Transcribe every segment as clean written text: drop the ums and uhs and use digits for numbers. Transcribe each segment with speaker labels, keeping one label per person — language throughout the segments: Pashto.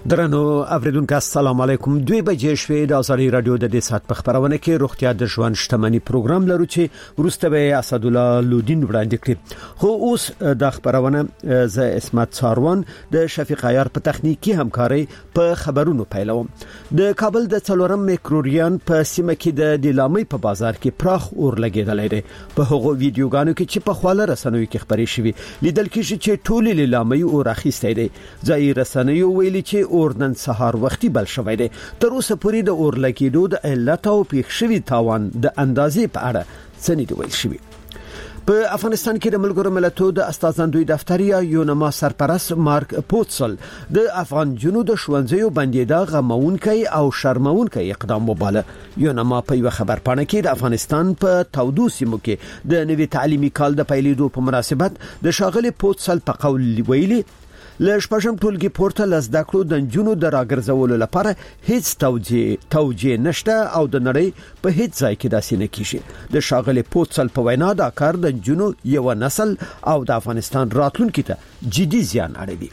Speaker 1: درنو اوریدونکو السلام علیکم 2 بجې شوې د ازادي رادیو د دې سات په خبرونه کې روغتیا د ژوند شتمنۍ پروګرام لرو چې ورسته به اسد الله لودین وړاندې کړي خو اوس د خبرونه ز اسمت ساروان د شفیق عیار په تخنیکی همکاري په خبرونو پیلوم د کابل د څلورم میکروریان په سیمه کې د لامي په بازار کې پراخ اور لګیدلې ده په هغو ویډیوګانو کې چې په خواله رسنوي کې خبري شوي لیدل کېږي چې ټولې لامي اور اخیستې ده ځای رسنوي ویلي چې اور نن سهار وختي بل شوی دی تر اوسه پورې د اور لګیدو د علت او پیښ شوی تاوان د اندازې په اړه څه نه دی ویل شوی په افغانستان کې د ملګرو ملتونو د استازندوی دفتر یا یونما سرپرست مارک پوتسل د افغان جنوب د شونځیو بندیدا غمونکي او شرمونکي اقدام وباله یونما په یو خبر پاڼه کې د افغانستان په تودو سیمو کې د نوي تعلیمي کال د پیلېدو په مناسبت د شاغلي پوتسل په قول ویلي لشپږم ټولګي پورته لزدکړو د جنونو د راګرځولو لپاره هیڅ توجیه نشته او د نړۍ په هیڅ ځای کې داسې نه کیږي د شاغلي پوتسل په وینا دا کار د جنونو یو نسل او د افغانستان راتلونکي ته جدي زیان اړوي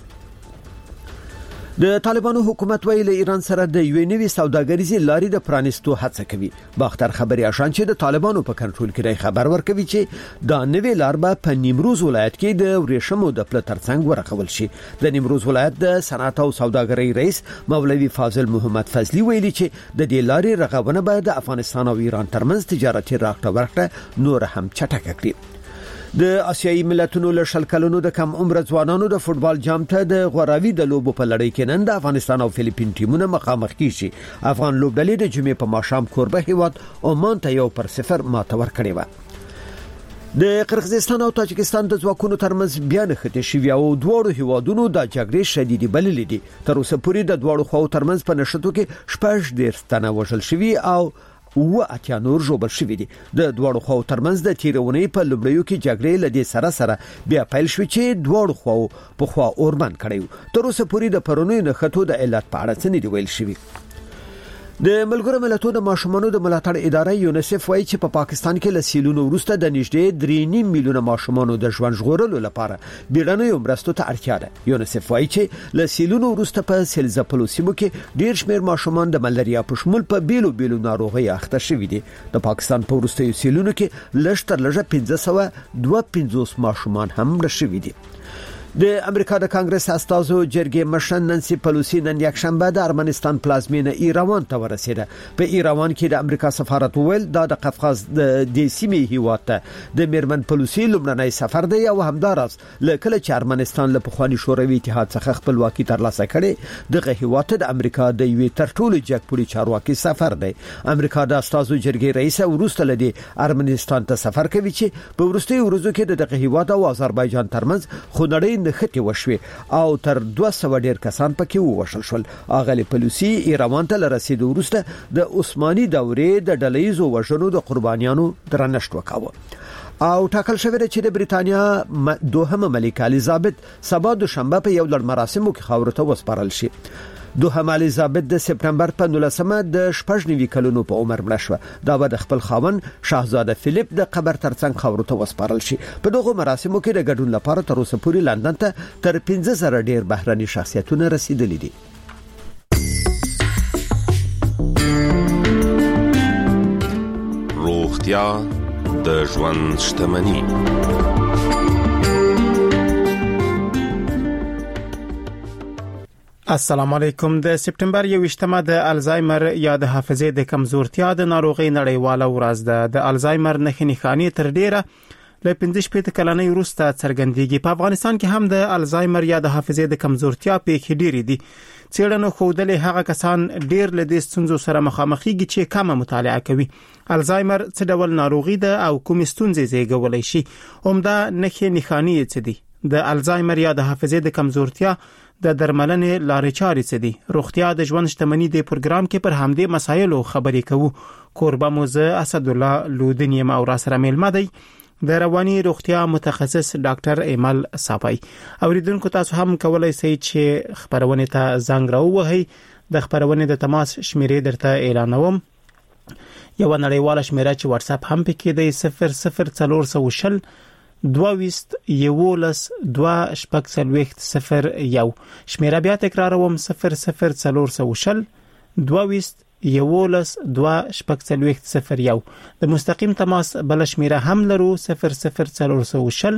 Speaker 1: د طالبانو حکومت ویل ایران سره د یو نوي سوداګریزي لارې د پرانستو هڅه کوي باختر خبري آشان چې د طالبانو په کنټرول کې خبر ورکوي چې دا نوې لار به په نیمروز ولایت کې د ورېشمو د پل ترڅنګ ورغول شي د نیمروز ولایت د صنعت او سوداګرۍ رئیس مولوي فاضل محمد فضلی ویلي چې د دې لارې رغونه به د افغانستان او ایران ترمنځ تجارتي راکړه ورکړه نور هم چټک کړي د آسیایي ملتونو له شل کلونو د کم عمر ځوانانو د فوتبال جام ته د غوراوي د لوبو په لړۍ کې نن د افغانستان او فلیپین ټیمونه مخامخ کیږي افغان لوبډلې د جمعې په ماښام کوربه هیواد عمان ته 1-0 ماته ورکړې و د قرغیزستان او تاجکستان د ځواکونو ترمنځ بیان خته شوی او دوه هیوادونو د جګړې شدیدي بللې دي تر اوسه پورې د دوه خواو ترمنځ په نشټو کې شپږ ډیر ستنه وژل شوی او اتیا نور جوړ شوی دي د دوه خواو ترمنځ د تیرونې په لوبډیو کې جګړې لدې سره بیا پیل شو چې دوه خواو په خوا اوربند کړیو تر اوسه پورې د پرونی نخټو د علت په اړه څه نه دی ویل شوی د ملګرو ملتونو د ماشومانو د ملاتړ ادارې یونیسف وايي چې په پاکستان کې لسیلونو وروسته د نږدې 3.5 میلیونه ماشومانو د ژوند ژغورلو لپاره بیړنیو مرستو ته اړتیا ده یونیسف وايي چې لسیلونو وروسته په سلزپلو سیمو کې ډیر شمېر ماشومان د ملاریا په شمول په بیلو ناروغي اخته شوي دي د پاکستان په وروستیو سیلونو کې لږ تر لږه 552 ماشومان هم مړه شوي دي د امریکا د کانګرس استازو جرګې مشن نانسي پلوسی نن یکشنبه د ارمنستان پلازمینه ایروان ته ورسېده په ایروان کې د امریکا سفارت ویل د قفقاز د سیمې هیواد ته د میرمن پلوسی لومړنی سفر دی او همدارس لکه چې ارمنستان له پخوانی شوروي اتحاد څخه خپلواکي ترلاسه کړي دغه هیواد د امریکا د یوې تر ټولو جګپوري چارواکي سفر دی امریکا د استازو جرګې رئیس ورسته لدی ارمنستان ته سفر کوي چې په ورستي ورځو کې دغه هیواد او آذربایجان ترمنځ خونړۍ نخټي وشوي او تر 200 ډیر کسان پکې ووشل شول اغلی پلوسی ایروان ته رسیدو وروسته د عثماني دورې د ډلېزو وژنو د قربانیانو درنښت وکاوه او ټاکل شوی چې د بریتانیا دوهمه ملکه الیزابت سبا د شنبه په یو لړ مراسمو کې خاورو ته وسپارل شي دوهمه الیزابت د سپتمبر په 19مه د 14 کلونو په عمر مړه شو دا به د خپل خاوند شاهزاده فلیپ د قبر ترڅنګ خاورو ته وسپارل شي په دغه مراسمو کې د ګډون لپاره تر اوسه پورې لندن ته تر 15000 ډیر بهراني شخصیتونه رسیدلي دي
Speaker 2: روغتیا د ژوند شتمنۍ
Speaker 3: السلام علیکم د سپتمبر 21مه د الزایمر یا د حافظې د کمزورتیا د ناروغۍ نړیواله ورځ ده د الزایمر نښې تر ډیره له 15 کلنۍ وروسته څرګندېږي په افغانستان کې هم د الزایمر یا د حافظې د کمزورتیا پیښې ډېرې دي څېړنو ښودلې هغه کسان ډېر له دې ستونزو سره مخامخ کېږي چې کمه مطالعه کوي الزایمر څه ډول ناروغي ده او کومې ستونزې زیږولی شي عمده نښې څه دي د الزایمر یا د حافظې د کمزورتیا د درملنې لارې چارې څه دي روغتیا د ژوند شتمنۍ د پروګرام کې پر همدې مسایلو خبرې کوو کوربه موزه اسد الله لودین یم او را سره ملما دی د رواني روغتیا متخصص ډاکټر ایمل صافی اوریدونکو تاسو هم کولای شئ چې خبرونه ته زنګ راووهئ د خبرونه د تماس شمیرې درته اعلانوم یو نړیواله شمیره چې واتس اپ هم پکې دی 00410 22112001 شمیره بیا تکراروم 00400 22112001 د مستقیم تماس بل شمیره هم لرو 00400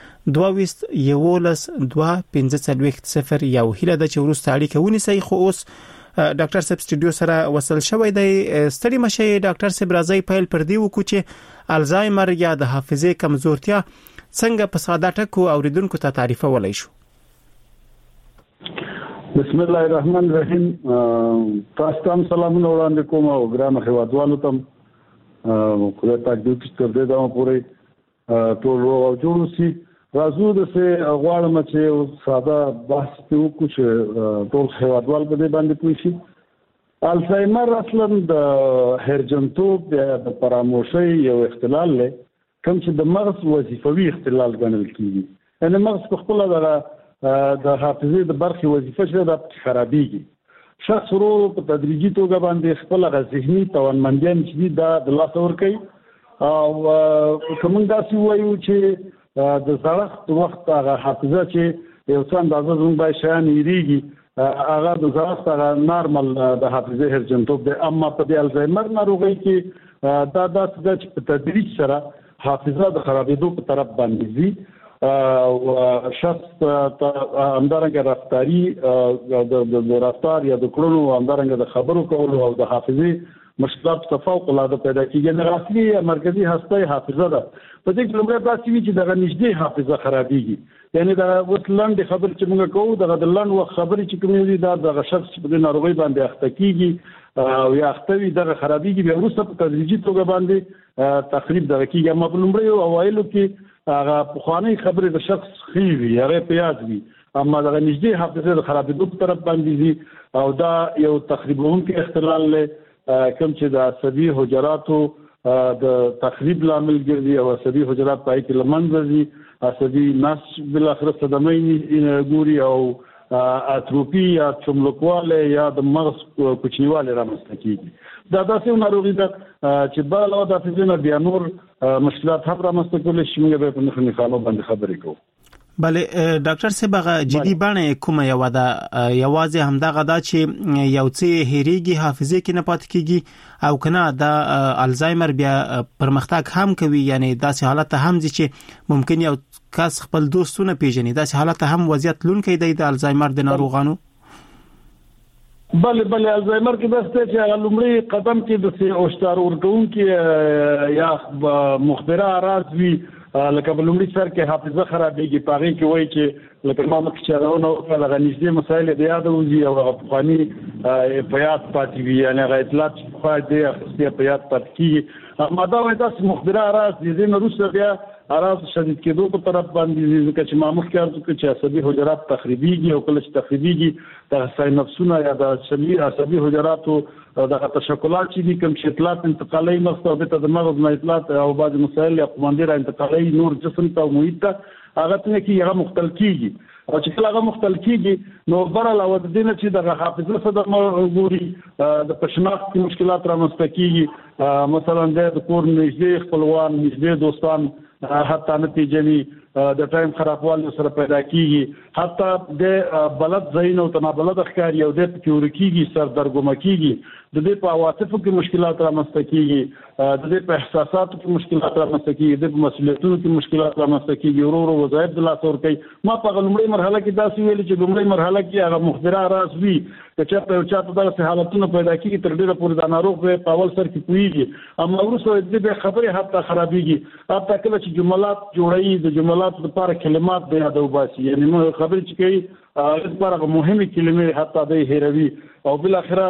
Speaker 3: 22112001 هله د چورست اړیکه ونیسي. خو اوس ډاکټر صاحب سټوډیو سره وصل شوی دی. ستړي مشه ډاکټر صاحب راځي پیل پر دی وکړو چې الزایمر یا د حافظې کمزورتیا څنګه په ساده ټکو اوریدونکو ته تعریف ولای شو.
Speaker 4: بسم الله الرحمن الرحیم. تاسو ته سلامونه وړاندې کوم او ګرام هیوادوالو ته خدای پاک دې تر دې دا پورې ټول او جوړ شي. راځو د څه غواړم چې ساده بحث وکړو چې ټول هیوادوال په دې باندې پوه شي. الزایمر اصلا د هرجنتوب د فراموشۍ یو اختلال دی کوم چې د مغز وظیفوي اختلال ګڼل کیږي. یعنی مغز په خپل د حافظې د برخې وظیفه چې د خرابېږي. شخص ورو په تدریجي توګه باندې خپل ذهني توانمندي چې د لاس ورکوي او کوم داسې وایو چې د زړښت وخت هغه حافظه چې یو څه اندازه زموږ شیان یریږي هغه د زړښت هغه نارمل د حافظې هرجنتوب دی. اما په د الزایمر ناروغۍ کې دا داسې ده چې په تدریج سره حافظه د خرابېدو په طرف باندې ځي او شخص همدارنګه رفتاري د رفتار یا د کړنو همدارنګه د خبرو کولو او د حافظې مشکلات تفاوت العاده پیدا کیږي. نه اصلي مرکزي هسته حافظه ده. په دې کې لومړی داسې وي چې دغه نږدې حافظه خرابېږي. یعنی دا اوس لاندې خبرې چې موږ کوو دغه د لاندې وخت خبرې چې کومې دي دا دغه شخص په دې ناروغۍ باندې اخته کیږي او یا اخته وي دغه خرابېږي بیا وروسته په تدریجي توګه باندې تخریب دغه کیږي. اما په لومړیو اوایلو کې هغه پخوانۍ خبرې د شخص ښې وي هغې په یاد وي اما دغه نږدې حافظې د خرابېدو په طرف باندې ځي او دا یو تخریبونکی اختلال دی کوم چې د عصبي حجراتو د تخریب لامل ګرځي او عصبي حجرات پای کې لمنځه ځي. عصبي نسج بل اخر صدمه ګوري او اتروفي یا چملکواله یا د مغز کوچنیواله رامنځته کیږي. دا داسې ناروغي ده چې بل علاوه د حافظې بیا نور مشکلات هم رامنځته کولی شي. موږ به په نښانو باندې خبرې کوو.
Speaker 3: بله ډاکټر صاحب هغه جدي بڼه کومه یو ده یوازې همدغه دا چې یو څه هېریږي حافظې کې نه پاتې کیږي او کنه دا الزایمر بیا پرمختګ هم کوي. یعنی داسې حالت هم دي چې ممکن یو کس خپل دوستونه پیژني داسې حالت هم وضعیت لونکي دی د الزایمر د ناروغانو.
Speaker 4: بله الزایمر کې داسته چې لومړی قدم کې د اوشتار ورکوونکي یا مخبره اراز وي لکه په لومړي سر کې حافظه خرابېږي. په هغې کې وایي چې لکه ما مخکې چې هغه دغه نږدې مسایل د یاده وځي او هغه پخواني په یاد پاتې وي. یعنې هغه اطلاعات چې پخوا دی اخیستې په یاد پاتې کېږي. اما دا وایي داسې مخبره اراز دي. دې نه وروسته بیا اراز شدید کېدو په طرف باندې ځکه چې ما مخکې عرض وکړو چې عصبي حجرات تخریبېږي او کله چې تخریبېږي دغه ساینپسونه یا د عصبي حجراتو دغه تشکلات چې دي کوم چې اطلاعات انتقالي مغز ته د مغز نه اطلاعات او بعض مسایل یا قوماندې را انتقالي نور جسم ته او محیط ته هغه څنګه کې هغه مختل کېږي او چې کله هغه مختل کېږي نو بر علاوه د دې نه چې دغه حافظه صدمه ګوري د پښناخت کې مشکلات رامنځته کېږي. مثلا د کور نږدې خپلوان نږدې دوستان حتی نتیجنی د ټایم خرابوالي سره پیدا کیږي. حتی د بلد زین او تنابلد ښکاری او د پکور کیږي سر درګوم کیږي. د دې په عواطفو کې مشکلات رامنځته کیږي. د دې په احساساتو کې مشکلات رامنځته کیږي. د مسؤلیتونو کې مشکلات رامنځته کیږي. ورو وظایف د لاس ور کوي. ما په لومړۍ مرحله کې داسې ویل چې لومړۍ مرحله کې هغه مخبره راز وي چې چاته دغه حالتونه پیدا کیږي تر ډیره پورې د ناروغ په اول سر کې پوهیږي. اما وروسته د دې خبرې حتی خرابېږي. حتی کله چې جملات جوړوي د جملات لپاره کلمات د یادو باسي. یعنی خبرې چې کوي لپاره مهمه کلمې حتی د هېروي او بل اخره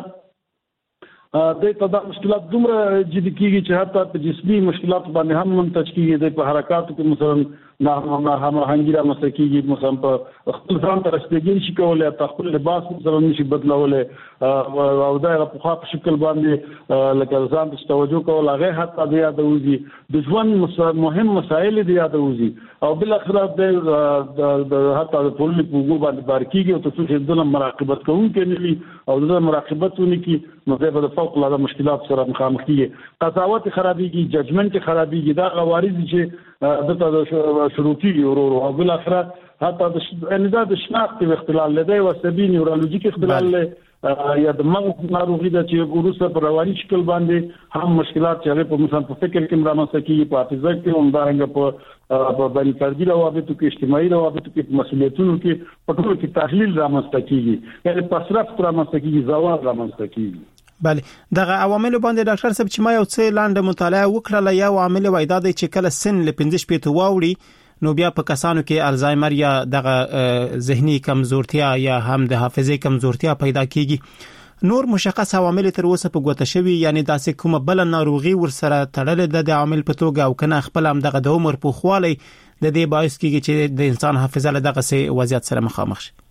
Speaker 4: د تدا مشکلات دومره جدي کیږي چې حتی په جسمي مشکلات باندې هم منتج کیږي. د په حرکاتو کې مثلا هماهنګي رامنځته کیږي. مثلا په خپل ځان ته رسیدګي نشي کولی خپل لباس مثلا نشي بدلولی او دا په خاص شکل باندې لکه ځان ته توجه کول هغه حتی د یاد وځي. د ژوند مهم مسایل د یاد وځي او بل اخر د حتی د ټولنې په وګړو باندې بار کیږي او تاسو چې د مراقبت کوونکي نه وي او د مراقبت ونکي نو د فوق العاده مشکلات سره مخامخ کیږي قضاوت خرابيږي ججمنت خرابيږي دا غوارض چې د شروع کیږي ورو او بل اخره حتی د شناخت اختلال لدی او عصبي نیورولوژیک اختلال له یا د مغز ناروغي د چې ګروسه پر رواني شکل باندې هم مشکلات چې هغه په مثلا په فکر کې رامنځته کیږي په حافظه کې هم دارنګ په بني فردي روابطو کې اجتماعي روابطو کې مسؤلیتونو کې په ټولو کې تحلیل رامنځته کیږي یعنی پسرف رامنځته کیږي زوال رامنځته کیږي
Speaker 3: بله دغه عوامل باندې ډاکټر صاحب چې ما یو څه لاندې مطالعه وکړه یو عامل وای دا چې کله سن ل 15 پیته واوړي نو بیا په کسانو کې الزایمر یا دغه ذهني کمزورتیا یا هم د حافظه کمزورتیا پیدا کیږي نور مشخص عوامل تر اوسه په ګوته شوی یعنی داسې کومه بل ناروغي ورسره تړلې د عامل په توګه او کنه خپل هم دغه د عمر په خواله د دې باعث کیږي چې د انسان حافظه له دغه سي وضعیت سره مخامخ شي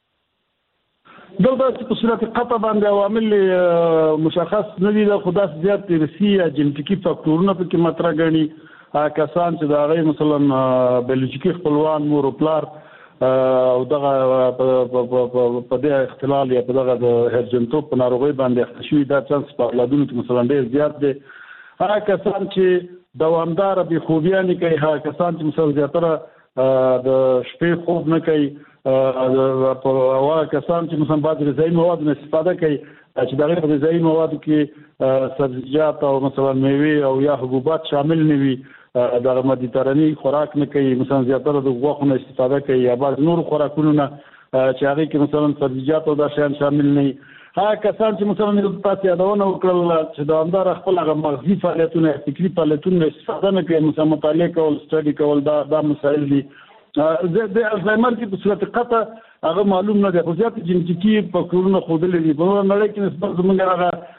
Speaker 4: دلته په صورت قطع باندې عوامل مشخص نه دي د خدا زیات ارثي یا جنټیکي فاکتورونه په کې مطرح غني کسان چې دا غي مثلا بیولوژیکي خپلوان مور او پلار او دغه په دې اختلال یا په دغه د هرجنټوب په ناروغي باندې اختشوي دا چانس په اولادونو کې مثلا ډېر زیات دي هغه کسان چې دوامدار به خوبیان کوي هغه کسان چې مثلا زیاتره د شپې خوب نه کوي او کسان چې مثلا بعض غذایی مواد نه استفاده کوي چې دغه په غذایی موادو کې سبزیجات او مثلا میوه او یا حبوبات شامل نه وي د مدیتراني خوراک نه کوي مثلا زیاتره د غوښې استفاده کوي یا بعض نور خوراکونه چې هغه کې مثلا سبزیجات او دا شیان شامل نه وي هغه کسان چې مثلا تاسو یادونه وکړل چې د اندار خپل هغه مغزي فعالیتونه فکری فعالیتونه استفاده نه کوي مثلا مطالعه کول سټډي کول دا مسائل دي د الزایمر کې په صورت قطع هغه معلوم نه دی خو زیات جنټیکي فاکتورونه خوندل دي په نړۍ کې نسبت زموږ هغه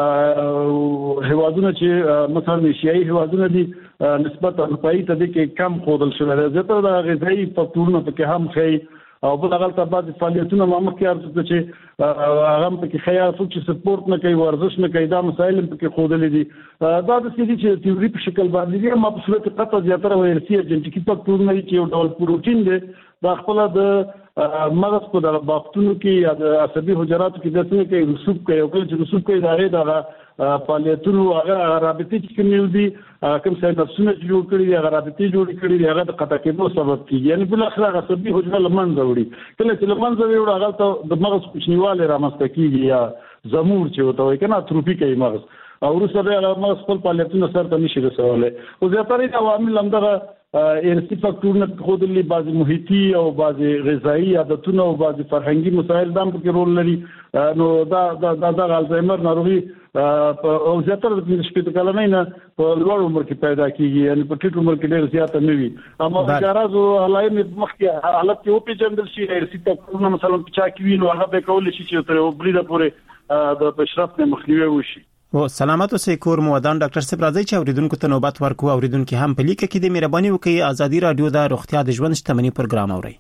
Speaker 4: هوادونه چې مثلا ایشیایي هوادونه دي نسبت اروپایي ته د کې کم خوندل شوی دی زیاتره د غذایی فاکتورونه په کې هم خي او په هغه ته بعد فعالیتونه مخکې ارزو چې هغه په کې خیال څوک چې سپورت نه کوي ورزش نه کوي دا مسایل په کې خوندل دي دا د سړي چې تیوري په شکل باندې ما په صورت قطع زیاتره ورسي جنټیکي فاکتورونه چې یو ډول پروتین دی دا خپل د مغز په دغه بافتونو کې یا د عصبي حجراتو کې د څه کې رسوب کوي او کله چې رسوب کوي دا فعالیتونو هغه رابطې چې کوم دي کوم څه نفسونه جوړ کړي دي هغه رابطې جوړ کړي دي هغه د قطع کېدو سبب کیږي یعنی بل اخر هغه عصبي حجره لمنځه وړي کله چې لمنځه وړي هغه ته د مغز کوچنیواله رامنځته کیږي یا زمور چې وته وي کنه اتروفي کوي مغز او وروسته هغه مغز خپل فعالیتونه سره نشي رسولای او زیاتره عوامل هم دغه ارثي فاکتورونه خودلې بعضي محیطي او بعضي غذایی عادتونه او بعضي فرهنګي مسایل هم پکې رول لري نو دا الزایمر ناروغي او زیاتره د شپږ کلنۍ نه په لوړ عمر کې پیدا کیږي یعنی په ټیټ عمر کې ډېر زیات نه وي اما جارازو علایم مخکې حالت کې او په جندل شي ارثي فاکتورونه مثلا په چا کې وینو هغه به کول شي چې تر بریده پورې د بشرت نه مخنیوي وشي
Speaker 3: او سلامت اوسئ کور مودان ډاکټر صاحب راځي چې اوریدونکو ته نوبت ورکو اوریدونکو هم په لیکه کې د مهرباني وکړئ ازادي رادیو د روغتیا د ژوند شتمنۍ پروګرام اوري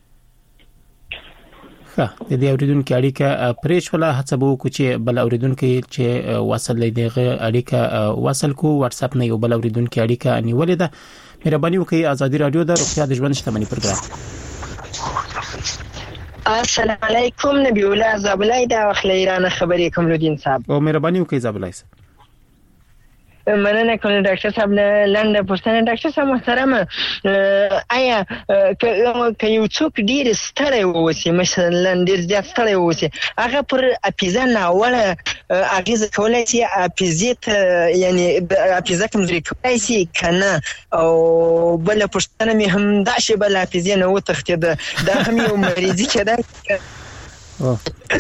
Speaker 3: ښه د دې اوریدونکو اړیکه پرېښوله هڅه به وکړو چې بل اوریدونکو چې وصل لیدغه اړیکه وصل کو واتس اپ نه یو بل اوریدونکو اړیکه نیولې ده مهرباني وکړئ ازادي رادیو د روغتیا د ژوند شتمنۍ پروګرام
Speaker 5: السلام علیکم نبی الله زابلای دا وخت ایران خبرې کوم لودین صاحب
Speaker 3: او مهرباني وکړئ زابلای صاحب
Speaker 5: مننه کوم ډاکټر صاحب لاندې پوښتنه ډاکټر صاحب محترم آیا که یو څوک ډیر ستړی ووسی مثلا ډیر زیات ستړی ووسی هغه پر اپیزا ناوړه اغیزه کولای شي اپیزیت یعنی اپیزا کمزوري کولای شي کنه او بل پوښتنه مې هم دا شی بل اپیزا نه وتښتید دا هم یو مریضی کېده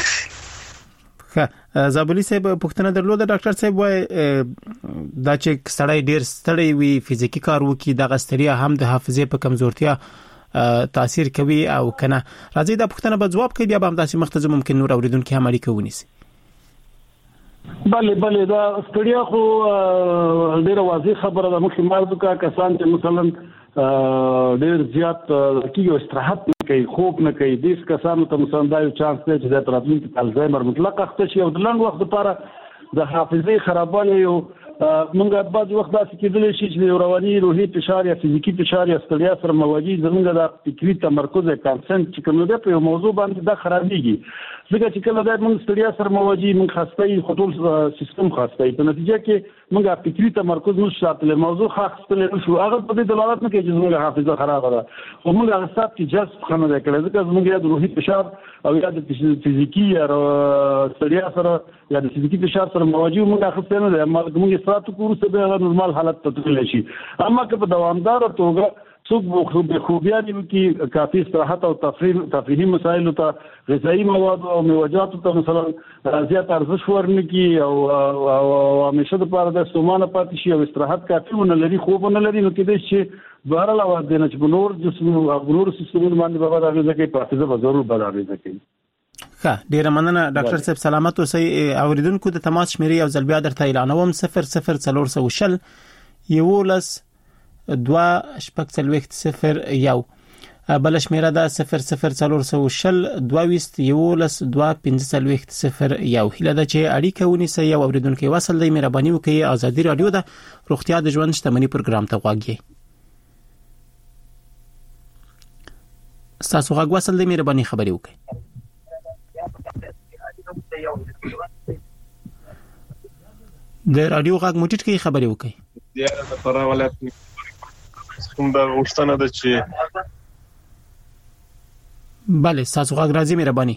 Speaker 3: زابلی صاحب پوښتنه درلوده ډاکټر صاحب وای دا چې سړی ډیر ستړی وي فزیکی کار وکي د غستریا هم د حافظه په کمزورتیا تاثیر کوي او کنه راځي دا پوښتنه به جواب کوي بیا به هم تاسو مختزه ممکن نور اوریدونکو هم اړیکه ونیسي
Speaker 4: بله دا ستړیا خو ډیره واضح خبره ده مخکې مرزو کا کسان چې مثلا ډیر زیات کیږي استراحت کوي خوب نه کوي د کسانو ته مثلا دا یو چانس دی چې د راتلونکي الزایمر مطلق اخته شي او د لنډ وخت لپاره د حافظې خرابوالی یو موږ بعض وخت داسې کېدلی شي چې رواني روحي فشار یا فزیکی فشار یا ستړیا سره مواجه زموږ د فکری تمرکز کانسنټ چې کوم دی په موضوع باندې دا خرابېږي ځکه چې کله دا موږ ستړیا سره مواجه موږ خاصتي خطول سیستم خاصتي په نتیجه کې موږ فکری تمرکز نشو ساتل موضوع خاصتل نشو هغه په دې دلالت نه کوي چې زموږ حافظه خراب ده او موږ هغه ثبت کې جذب خنه ده کړل ځکه زموږ د روحي فشار او یا د فزیکی یا ستړیا سره یا د فزیکی فشار سره مواجه موږ خاصتل نه ده موږ استراحت کوو چې به نورمال حالت ته تللی شي اما که په دوامدار توګه څوک به خوبیانو کې کافي استراحت او تفریحي مسایل ته غذایی مواد او میوه‌جات ته مثلا زیات ارزښت ورنکي او همیشه د پاره د سومانه پاتې شي او استراحت کافي ونه لري خوب نه لري نو کې د شي بهر علاوه د نه چې بنور جسم او بنور سیستم باندې به راغلی ځکه په حافظه به ضرور بدلږي
Speaker 3: ښه ډیره مننه ډاکټر صاحب سلامت اوسئ اوریدونکو د تماس شمیرې او ځل بیا درته اعلانوم 00400 یولس 2 شپږ څلوېښت 01 بل شمیره ده 00400 22 یولس 2 پنځه څلوېښت 01 هله ده چې اړیکه ونیسئ او اوریدونکو وصل دی مهرباني وکړئ ازادي رادیو ده روغتیا د ژوند شتمنۍ پروګرام ته غواړئ تاسو غواړئ وصل دی مهرباني خبري وکړئ د رادیو غږ موټیټ کې خبري وکړئ
Speaker 6: د فراه ولایت څنګه غوښتنه ده چې
Speaker 3: bale تاسو غږ راځي مهرباني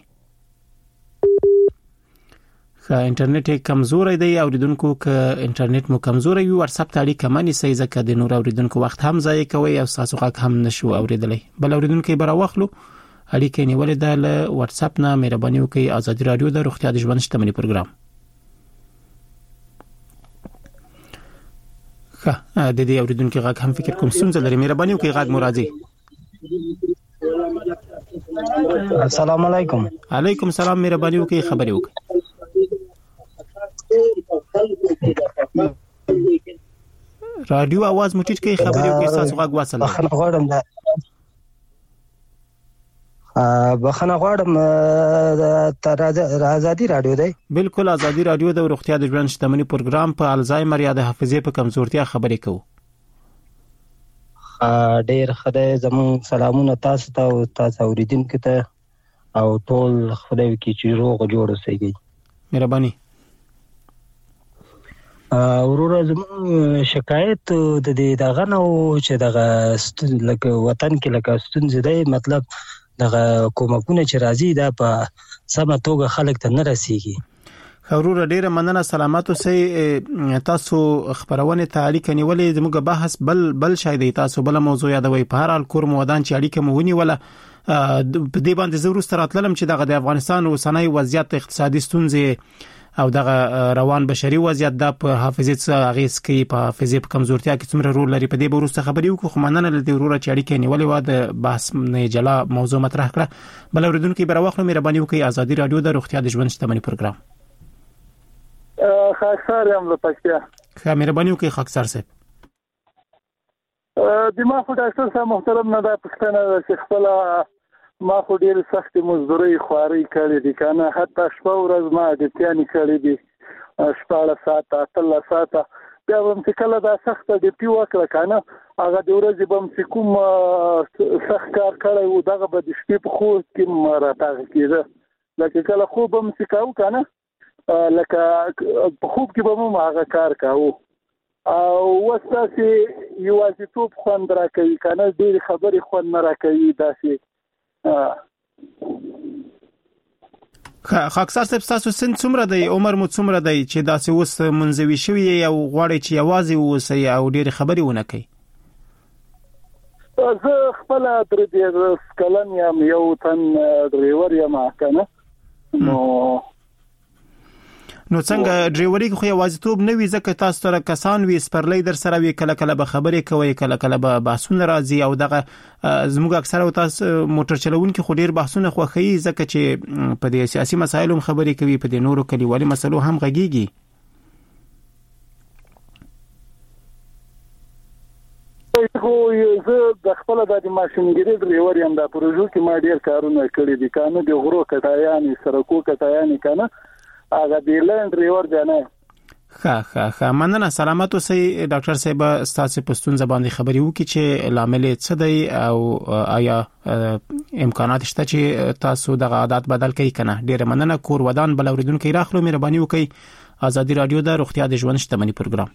Speaker 3: که انټرنیټ کمزور دی اوریدونکو که انټرنیټ مو کمزور وي واتس اپ ته اړیکه مانی سي ځکه د نور اوریدونکو وخت هم ضایع کوي او تاسو غږ هم نشو اوریدلای بل اوریدونکو به راوخلو اړیکه نیولې ده له واتس اپ نه مهرباني وکړئ ازادي رادیو د روغتیا د ژوند شتمنۍ پروګرام د دې اوریدونکو غږ هم فکر کوم څنګه لري مهرباني وکړئ غږ مرادي
Speaker 7: السلام علیکم
Speaker 3: علیکم السلام مهرباني وکړئ خبري وکړئ رادیو आवाज موټیټ کې خبري وکړئ تاسو غږ واصل
Speaker 7: بخنه غواړم ازادي رادیو دی
Speaker 3: بالکل ازادي رادیو د روغتیا د ژوند شتمنۍ پروګرام په الزایمر یا د حافظې په کمزورتیا خبرې کوو
Speaker 7: ډېر خدای زمون سلامونه تاسو ته او تاسو اوریدونکو ته او ټول خدای کی چې روغ جوړ اوسئ
Speaker 3: مهرباني
Speaker 7: ورور زمون شکایت د دې دغه نو چې دغه لکه وطن کې لکه ستونزې دی مطلب دغه کومکونه چې راځي دا په سمه توګه خلک ته نه رسیږي
Speaker 3: خورور ډیره مننه سلامات اوسئ تاسو خبرونه تعلیق نیولې زموږ بحث بل شاید تاسو بل موضوع یادوي په هر حال کور مودان چې اړیکه مونی ولا په دې باندې زه ورسره راتلم چې دغه د افغانستان اوسنۍ وضعیت اقتصادي ستونزې او دغه روان بشري وضعیت د په حافظې اغیز کوي په حافظې په کمزورتیا کې څومره رول لري په دې ورسته خبرې وکړو خو مننه لدی وروره چې اړیکه نیولې و د بحث نه جلا موضوع مطرح کړه بل اوریدونکو به راوخلو مهرباني وکړئ ازادي رادیو د روغتیا د ژوند شتمنۍ پروګرام
Speaker 8: خاکسار یم له پکتیا
Speaker 3: مهرباني وکړئ خاکسار صاحب
Speaker 8: دماغ ډاکټر صاحب محترم نه دا پښتنه چې خپل ما خو ډیر سخت مزدوري خواري کړې دي کنه حتی شپه ورځ ما د تیانی کړې دي شپه ساعت 13 ساعت بیا هم چې کله دا سخت د پیو وکړه کنه هغه د ورځې بم چې کوم سخت کار کړی و دغه به د شپې په خو کې مراتغ کېده لکه کله خوب هم چې کاو کنه لکه په خوب کې به مو هغه کار کاو او وساسي یوازیتوب خوند راکوي کنه ډېر خبرې خوند نه راکوي داسې
Speaker 3: خاکسار صاحب تاسو سن څومره دی عمر مو څومره دی چې داسې اوس منځوي شوی او غواړي چې یوازې اوسئ او ډېر خبرې ونه کوي
Speaker 8: زه خپل درې کلن یم یو تن ډریور یم کنه
Speaker 3: نو څنګه ډریوري خو یوازیتوب نه وي ځکه تاسو سره کسان وي سپرلې در سره وي کله کله به خبرې کوي کله کله به بحثونه راځي او دغه زموږ اکثره تاسو موټر چلوونکي خو ډیر بحثونه خوخي ځکه چې په دې سیاسي مسایلو خبرې کوي په دې نورو کلیوالي مسلو هم غږیږي
Speaker 8: خو زه د خپل د ماشینګری ډریور یم د پروژو کې ما ډیر کارونه کړی دي کنه د غرو کټایانې سرکو کټایانې کنه هغه د لند ریور دی نه
Speaker 3: ښه مننه. سلامات اوسئ ډاکټر صاحب. ستاسو پښتون زبان خبري وکړي چې لامل څه دی او آیا امکانات شته چې تاسو د عادت بدل کړئ کنه. ډیره مننه. کور ودان بل اوریدونکو راخلو مهرباني وکړئ. ازادي رادیو د روغتیا د ژوند شتمنۍ پروګرام.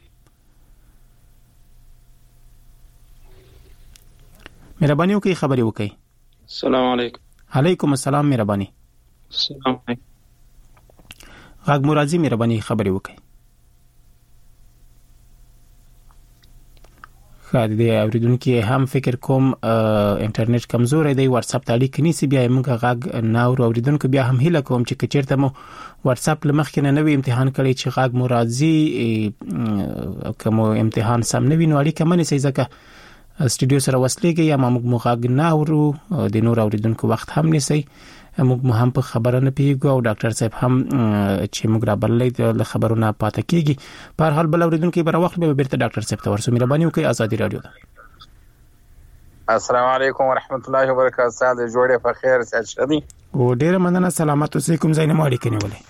Speaker 3: مهرباني وکړئ خبري وکړئ.
Speaker 9: السلام علیکم.
Speaker 3: علیکم السلام. مهرباني.
Speaker 9: السلام علیکم.
Speaker 3: غږ مرادي مهرباني خبري وکړئ. خاطر دی اوریدونکو هم فکر کوم انټرنیټ کمزوري دی. واتس اپ ته اړیکه نیسی بیا موږ غږ نو اوریدونکو بیا هم هیله کوم چې کچیرته مو واتس اپ لمخکې نه نوې امتحان کړی چې غږ مرادي کوم امتحان سم نه ویني اړیکه منې سي ځکه سټوډیو سره وصلېږي یا موږ غږ نه اورو د نور اوریدونکو وخت هم نسی. موږ هم په خبره نه پیګو او ډاکټر صاحب هم چې موږ را بللې د خبرونه پاتې کیږي. په هر حال بل اوریدونکو بر وخت به بیرته ډاکټر صاحب ته ورسو. مهرباني وکړئ. ازادي رادیو.
Speaker 9: السلام علیکم ورحمت الله وبرکاته. ساده جوړه په خیر سات شدي
Speaker 3: او ډیره مننه. سلامات اوسئ. کوم ځای نه مو اړیکه نیولې؟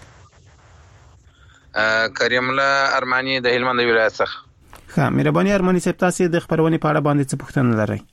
Speaker 9: کریم الله ارمانی د هلمند ولایت څخه.
Speaker 3: ښه مهرباني ارمانی صاحب تاسو د خبرونه په اړه باندې څه پوښتنه لرئ؟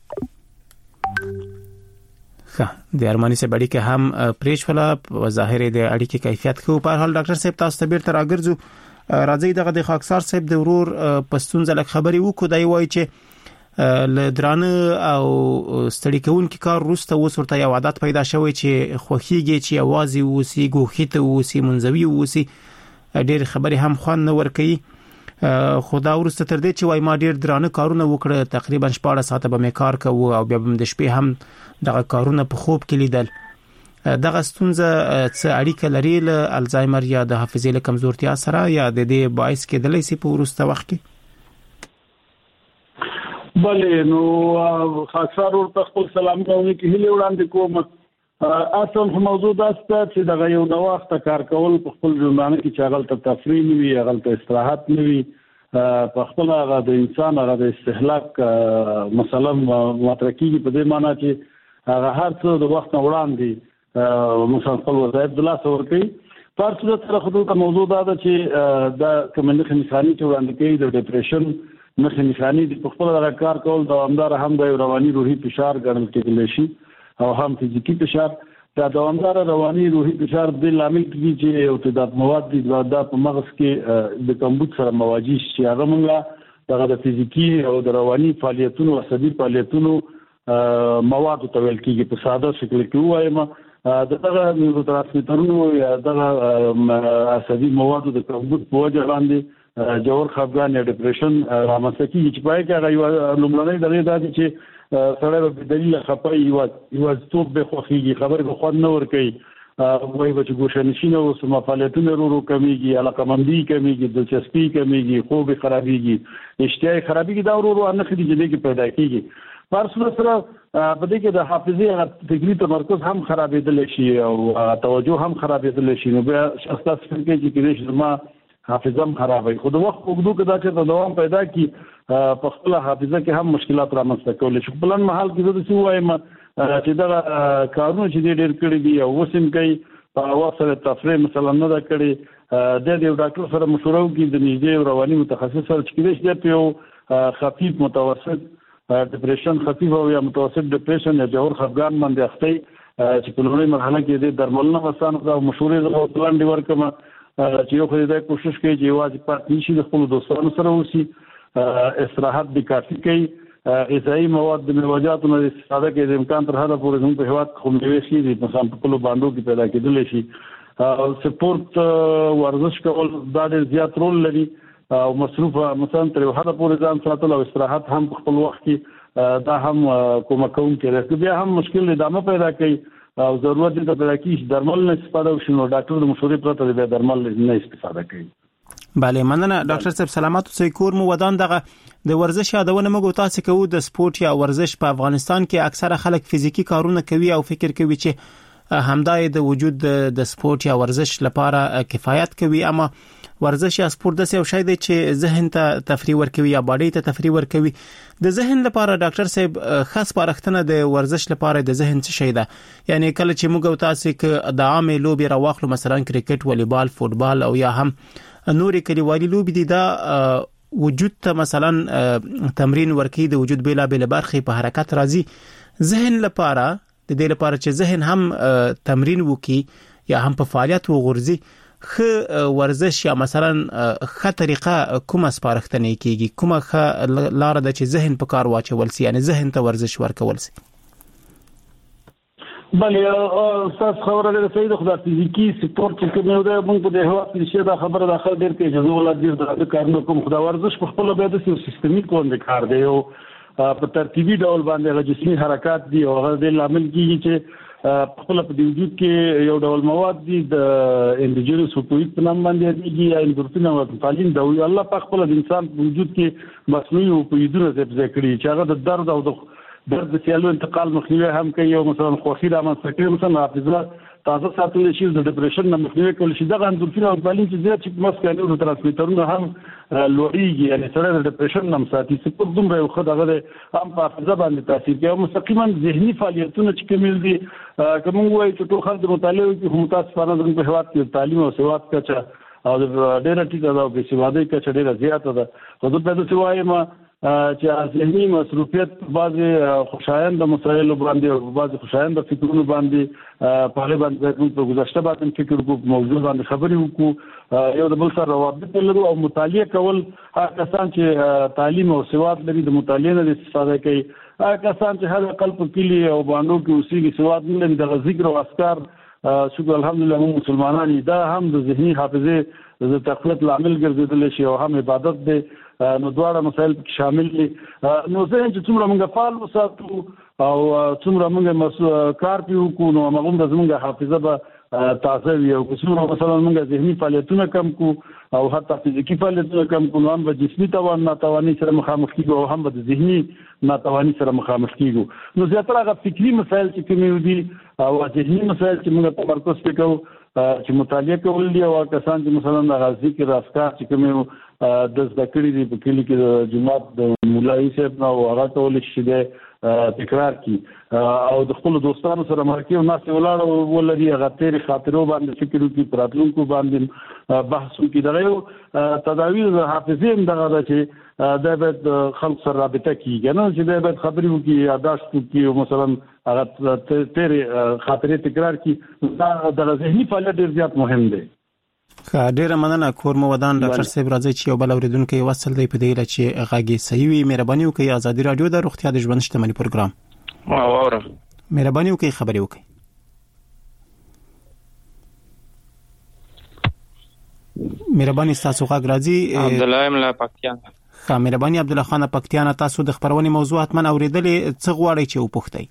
Speaker 3: د ارمانی صاحب اړیکه هم پریشوله ظاهر دی اړیکه کیفیت خو. په هر حال ډاکټر صاحب تاسو ته بیرته راګرځو. راځي دغه د خاکسار صاحب د ورور پښتون ځلک خبري وکړو. دی وایي چې لدرانه او ستړي کوونکی کار روسته وسورته یو عادت پیدا شوی چې خوخيږي چې اوازي وسی ګوخیته وسی منځوي وسی. ډېر خبري هم خوان نه ور کوي. خدا ورسته تر دې چې وای ما ډیر درانه کارونه وکړه. تقریبا 14 ساعته به مې کار کوو او بیا به د شپې هم دغه کارونه په خوب کې لیدل. دغه ستونزه څه اړیکه لري له الزایمر یا د حافظې له کمزورتیا سره یا د دې باعث کېدلی شي په ورسته وخت کې؟
Speaker 4: بلې نو خاصار ورته خپل سلام کوي کې هلي وړاندې کوم. اصل موضوع دا ست چې دغه یو د وخت کار کول په خپل ژوند کې چې هغه ته تفریح نه وي هغه ته استراحت نه وي په خپل هغه د انسان هغه د استهلاک مثلا مترکیږي په دې معنی چې هغه هر څه د وخت وړاندې مثلا خپل وظایف د لاس ورکوي. پر څه سره خو د موضوع دا ده چې دا کومه نښانې چې وړاندې کوي د ډیپریشن نښانې د خپل هغه کار کول دوامدار هم د رواني روحي فشار ګڼل کېدلی شي او هم فزیکی فشار. دا دوامدار رواني روحي فشار د لامل کیږي چې ارتداد مواد د په مغز کې د کمبود سره مواجه شي. هغه موږ دغه د فزیکی او د رواني فعالیتونو عصبي فعالیتونو مواد ته ویل کېږي. په ساده شکل کې وایم دغه نیورو ترانسمیټرونو یا دغه عصبي موادو د کمبود په وجه باندې جوړ خفګان یا ډیپریشن رامنځته کیږي چې پای کې هغه لومړنۍ دغه د چې سره په دلیل خپای یو ستوب به خوخيږي خبر به خو نه ور کوي وای به چې ګوښنشینه او سم فعالیتونه ورو کمیږي علاقمندي کمیږي دلچسپي کمیږي خوب خرابيږي اشتهای خرابيږي دا ورو نه خدي چې پیدا کیږي. پرسونه سره په دې کې د حافظې فکری تمرکز هم خرابېدل شي او توجه هم خرابېدل شي. نو بیا شخص تاسو کې چې ما حافظه هم خرابوي. خو د وخت په اوږدو کې دا چې دوام پیدا کی په خپل حافظه کې هم مشکلات رامنځته کولای شي. په بلن محل کې د څه وایم چې دا کارونه چې ډېر کړی دي او وسیم کوي په واسطه تفریح مثلا نه دا کړی د یو ډاکټر سره مشوره وکړي د نږدې رواني متخصص سره چې کېږي یو خفیف متوسط ډیپریشن خفیف او یا متوسط ډیپریشن یا جوړ خفګان باندې اخته چې په لومړۍ مرحله کې د درملنه وسانه او مشورې او پلان دی ورکمه چې یو خو دې کوشش کوي چې واځي پات نشي د خپل دوستانو سره وسی استراحت د کافي کوي غذایی مواد د میوه‌جاتو نه استفاده کوي د امکان تر حده پورې زموږ په هیواد کې خوندوي شي د مثلا په کلو باندې کې پیدا کېدل شي. سپورت ورزش کول دا ډېر زیات رول لري او مصروف مثلا تر حده پورې ځان ساتل او استراحت هم په خپل وخت کې دا هم کومک کوي. بیا هم مشکل ادامه پیدا کوي او ضرورت دې ته پیدا کیږي درمل نه استفاده وشي. نو ډاکټر د مشورې پرته د درمل نه استفاده کوي.
Speaker 3: بله مننه ډاکټر صاحب. سلامات اوسئ. کور مو ودان. دغه د ورزش یادونه موږ تاسو کوو. د سپورت یا ورزش په افغانستان کې اکثره خلک فزیکی کارونه کوي او فکر کوي چې همدای د وجود د سپورت یا ورزش لپاره کفایت کوي. اما ورزش یا سپورت د څه شی دی چې ذهن ته تفریح ورکوي یا باډي ته تفریح ورکوي. د ذهن لپاره ډاکټر صاحب خاص پارښتنه د ورزش لپاره د ذهن څه شی ده؟ یعنی کله چې موږ تاسو کې د عامه لوبي راوخلو مثلا کرکټ، والیبال، فوتبال او یا هم نورې کلیوالي لوبې دي دا وجود ته مثلا تمرین ورکړي د وجود بیلا بیل برخې په حرکت راځي ذهن لپاره د دې لپاره چې ذهن هم تمرین وکړي یا هم په فعالیت وغورځي خ ورزش یا مثلا خ طریقه کومه سپارښتنه کیږي کومه خ لار د چې ذهن په کار واچول سي یعنی ذهن ته ورزش ورکول سي
Speaker 4: بله تاسو خبره ده صحیح ده خو د فزیکی سپورت چې کوم یو ده موږ په دې هوا کې چې دا خبره داخل ډیر کې اجازه ولا ډیر د کارونو کوم خدا ورزش په خپل به د سیستمیک کوم کار دی او په ترتیبي ډول باندې جسمي حرکات دي او هغه د لامل کیږي چې خپل په وجود کې یو ډول مواد دي د انډیجنس اوپوئټ په نام باندې دي یا اندورفین او تعلیم دا الله په خپل د انسان په وجود کې مصنوعي اوپوئټونه ذکر کړي چې هغه د درد او د درد سیالو انتقال مخنیوي هم کوي او مثلا خوښي رامنځته کوي مثلا حافظه تازه ساتل شي د ډیپریشن نه مخنیوي کول شي دا اندورفین او تعلیم چې زیات چې مسکانو د ترانسمیټرونو هم لوړیږي یعنی سره د ډیپریشن نه ساتي سپورت دومره یو خدای غره هم په حافظه باندې تاثیر کوي او مستقیما ذهني فعالیتونه چې کومل دي کوم وایي چې ټول خلک مطالعه کوي هم تاسو په په هواد کې تعلیم او سواد کچه او د ډیره ټیټه ده او په سوادي کچه ډیره زیاته ده خو د په دې وایم چې ذهني مصروفیت بعضی خوشایند مسایل باندې او بعضی خوشایند فکرونو باندې په اړه باندې موږ په گذشته باندې فکر کوو موضوع باندې خبرې وکړو یو د بل سره روابط لرو او مطالعه کول هغه کسان چې تعلیم او سواد لري د مطالعه نه استفاده کوي هغه کسان چې هر عقل په کلی او باندې کې اوسېږي سواد نه لري د ذکر او اذکار شکر الحمدلله موږ مسلمانان دا هم د ذهني حافظه د تقویت لامل ګرځیدل شي او هم عبادت دی نو دواړه مسایل شامل دي نو زه چې څومره موږ فعال وساتو او څومره موږ کار پیو کو نو موږ د زموږ حافظه به تازه وي او څومره مثلا موږ ذهني فعالیتونه کم کو او حتی فزیکی فعالیتونه کم کو نو هم به جسمي ناتواني سره مخامخ کیږو او هم به ذهني ناتواني سره مخامخ کیږو نو زیاتره هغه فکری مسایل چې کوم دي او ذهني مسایل چې موږ تمرکز وکړو چې مطالعه کول دي او کسان چې مثلا د ذکر افکار چې کوم د ذکرې دی په کلی کې د جماعت د مولای صاحب نو هغه ټول شي د تکرار کی او د خپل دوستانو سره مرکه او ناس ولاړ ولري هغه تیر خاطرو باندې فکر وکړي پراتلونکو باندې بحث وکړي دغه تداوی د حافظې دغه چې د به خلک سره رابطه کیږي نه چې د به خبرې وکړي یاداشت وکړي مثلا هغه تیر خاطرې تکرار کی دا د ذهني فعالیت ډیر زیات مهم دی
Speaker 3: ډیره مننه کور مو ودان ډاکټر صاحب راځي چې یو بل اوریدونکو وصل دی په دې لاره چې غاګي صحیح وي مهرباني وکړئ ازادي رادیو د روغتیا د ژوند شتمنۍ پروګرام
Speaker 9: اورم
Speaker 3: مهرباني وکړئ خبرې وکړئ مهرباني تاسو غاګ راځي
Speaker 9: عبد الله ملا پکتیان
Speaker 3: مهرباني عبد الله خان پکتیان تاسو د خبرونې موضوع حتمن اوریدلې څه غواړئ چې وپوښتئ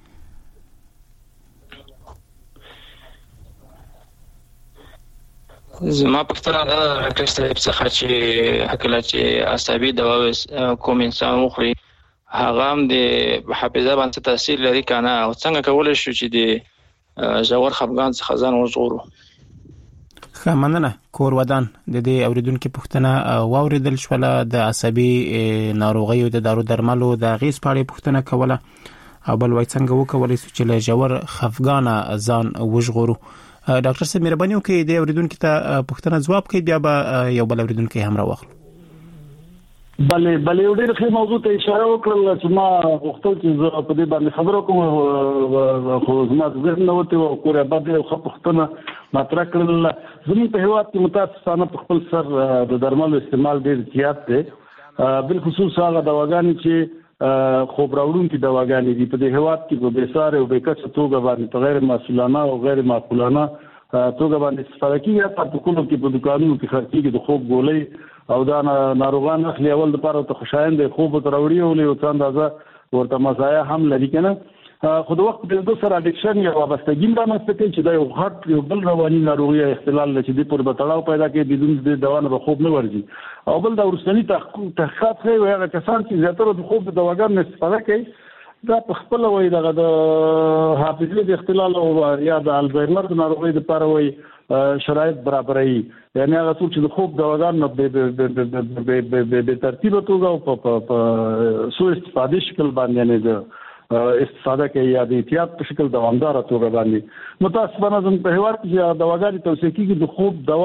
Speaker 10: زما پښتنه دا ډاکټر صاحب څخه چې حکله چې عصبي دوا کوم انسان وخوري هغه هم د حافظه باندې تاثیر لري کنه او څنګه کولای شو چې د ژور خپګان څخه ځان وژغورو
Speaker 3: مننه کور ودان د دې اوریدونکو پښتنه واوریدل شوله د عصبي ناروغیو د دارو درملو د غیس پاړې پښتنه کوله او بل وای څنګه وکولای شو چې له ژور خپګان ځان وژغورو ډاکټر صاحب مهرباني وکړئ د اوریدونکو ته پوښتنه ځواب کړئ بیا به یو بل اوریدونکو هم راوخلو
Speaker 4: بله یو ډېر ښه موضوع ته اشاره وکړل چې ما غوښتل چې زه په دې باندې خبرې کوم خو زما ذهن نه وته او کور باندې یو ښه پوښتنه مطرح کړل زموږ په هېواد کې متاسفانه په خپل سر د درملو استعمال ډېر زیات دی بالخصوص هغه دواګانې چې خوب راوړونکي دواګانې دي په دې هېواد کې په بېسارې او بېکچه توګه باندې په غیر مسؤلانه او غیر معقولانه توګه باندې استفاده کیږي په کولو کې په دکانونو کې خرڅېږي د خوب ګولۍ او دا ناروغان اخلي اول د پاره ته خوشایند خوب ته راوړي او له څه اندازه ورته مزایا هم لري کنه خو د وخت په دوه سره اډیکشن یا وابستګي رامنځته کوي چې دا یو غټ یو بل رواني ناروغي اختلال لري چې د پر بتړاو پیدا کوي بدون د دوا نه خوب نه ورځي او بل دا ورسنی تحقیقات کوي هغه کسان چې زیاتره د خوب د دواګانو استفاده کوي دا په خپل وای دغه د حافظې د اختلال او یا د الزایمر د ناروغۍ لپاره وای شرایط برابرای یعنی هغه څوک چې د خوب دواګانو به ترتیب توګه او په سو استفاده شکل باندې نه ده استفاده کوي یا د احتیاط په شکل دوامدار توګه باندې متاسفانه زموږ په هیواد کې دواګانې توصیه کیږي د خوب دوا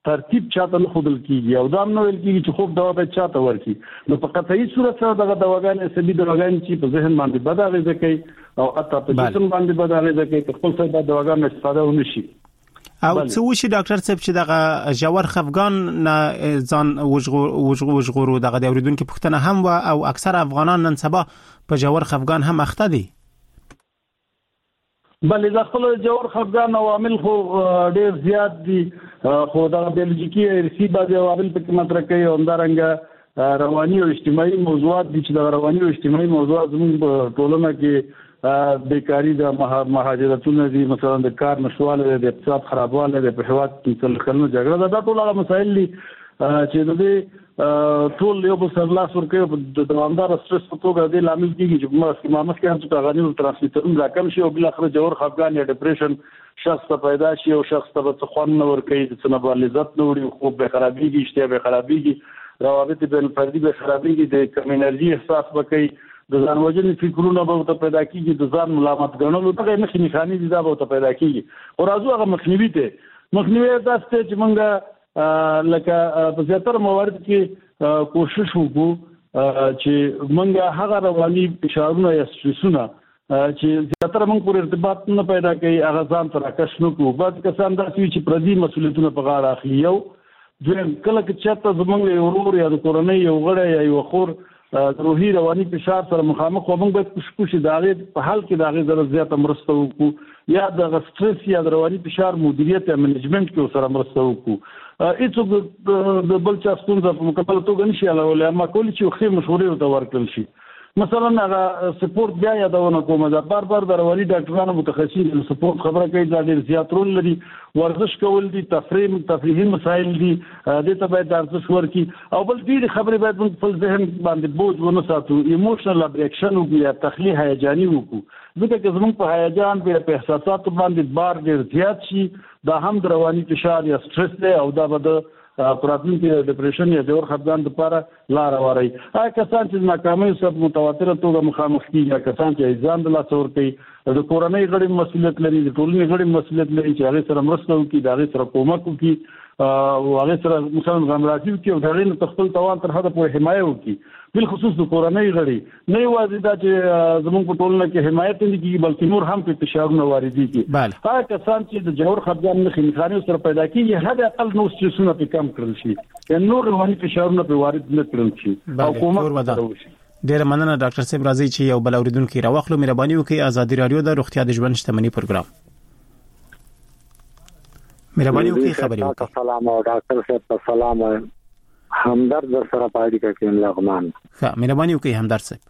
Speaker 4: ترتیب چاته نه خودل کیږي او دا نو ویل کیږي چې خوب دوا به چاته ورکی نو په قطعي صورت سره دغه دواګانې سبي دواګانې چې په ذهن باندې بد اغیزه کوي او حتی په جسم باندې بد اغیزه کوي که خپل څه د دواګانو استفاده ونشي
Speaker 3: او څه وشي ډاکټر صاحب چې دغه جوړ خفقان نه ځان وژغورو دغه د اوریدونکو پوښتنه هم و او اکثر افغانان نن سبا په جوړ خفقان هم اخته دي
Speaker 4: بلې د خپل جوړ خفقان عوامل خو ډېر زیات دي خو دا بیولوژیکي ارثي بعض عوامل په کې مطرح کوي او همدارنګه رواني او اجتماعي موضوعات دي چې د رواني او اجتماعي موضوعات زموږ په ټولنه کې بیکاری د مهاجرتونه دي مثلا د کار نشواله د اقتصاد خرابواله د په هواد کې کلنو جګړه دا ټول هغه مسایل دي چې د دې ټول یو په سر لاس ورکوي د دوامدار سټرس په توګه د لامل کیږي چې مامس کې هم چې غنیو ترانسمیټرونه راکم شي او بل اخر جوړ خفګان یا ډیپریشن شخص ته پیدا شي او شخص ته څه خوان نه ورکوي چې نه بل لذت نه وړي خوب به خرابيږي اشتها به خرابيږي روابط بین فردي به خرابيږي د کم انرژي احساس وکړي د ځان وژنې فکرونه به ته پیدا کیږي د ځان ملامت ګڼلو دغه مخنی خاني دي دا به ته پیدا کیږي او راځو هغه مخنیوي داسته چې موږ لکه په زیاتره موارد کې کوشش وکړو چې موږ هغه رواني فشارونه یا سترسونه چې زیاتره موږ پر ارتباط نه پیدا کوي هغه ځان تر راکش نه کوو بعض کسان داسې چې پردي مسؤلیتونه په غاړه اخلي یو دویم کله چې چاته زموږ یو ورور یا د کورنۍ یو غړی یا یو خور روحي رواني فشار سره مخامخ او موږ باید کوشش د هغه په حال کې د هغه ضرر زیاته مرسته وکړو یا د سټرس یا د رواني فشار مدیریت یا منیجمنت کې سره مرسته وکړو هیڅ د بل چا ستونزه په مکمل توګه نشي حلولی اما کولی چې خو مشورې ورته ورکړل شي مثلا هغه سپورت بیا یادونه کوم دا بار د رواني ډاکټرانو متخصصین د سپورت خبره کوي دا ډېر زیات رول لري ورزش کول دي تفریحي مسایل دي د ته باید ارزښت ورکړي او بل ډېر خبرې باید موږ خپل ذهن باندې بوج ونه ساتو ایموشنل ابریکشن او یا تخلیه هیجاني وکړو ځکه چې زموږ په هیجان په احساساتو باندې بار ډېر زیات شي دا هم د رواني فشار یا سټرس دی او دا به د پراتین کې ډیپریشن یا جوړ خفګان لپاره لار واري هغه کسان چې ناکامۍ سره متواتره توګه مخامخ کیږي کسان چې ځان د لاس ور کوي د کورنۍ غړي مسؤلیت لري د ټولنې غړي مسؤلیت لري چې هغه سره مرسته وکړي دا هغه سره کومک وکړي او هغه سره مثلا غمراتي وکړي او هغه نه خپل توان تر حده په حمایت وکړي بل خصوص د کورنۍ غړي نه یوازې دا چې زموږ په ټولنه کې حمایت نه کیږي بلکې نور هم په فشارونه واردېږي هغه کسان چې د جوړ خفګان نه خنخاني سره پیدا کیږي هدا اقل نو سترسونه په کم کړل شي یا نور رواني فشارونه په وارد نه کړل شي او کومک وشي
Speaker 3: ډیر مننه ډاکټر صاحب راځي چې یو بل اوریدونکو راوخلو مهرباني وکړئ ازادي رادیو د روغتیا د ژوند شتمنۍ پروګرام مهرباني وکړئ خبري وکړئ
Speaker 11: سلام او ډاکټر صاحب سلام همدرد در سره پاړی کې لغمان
Speaker 3: ښه مهرباني وکړئ همدرد صاحب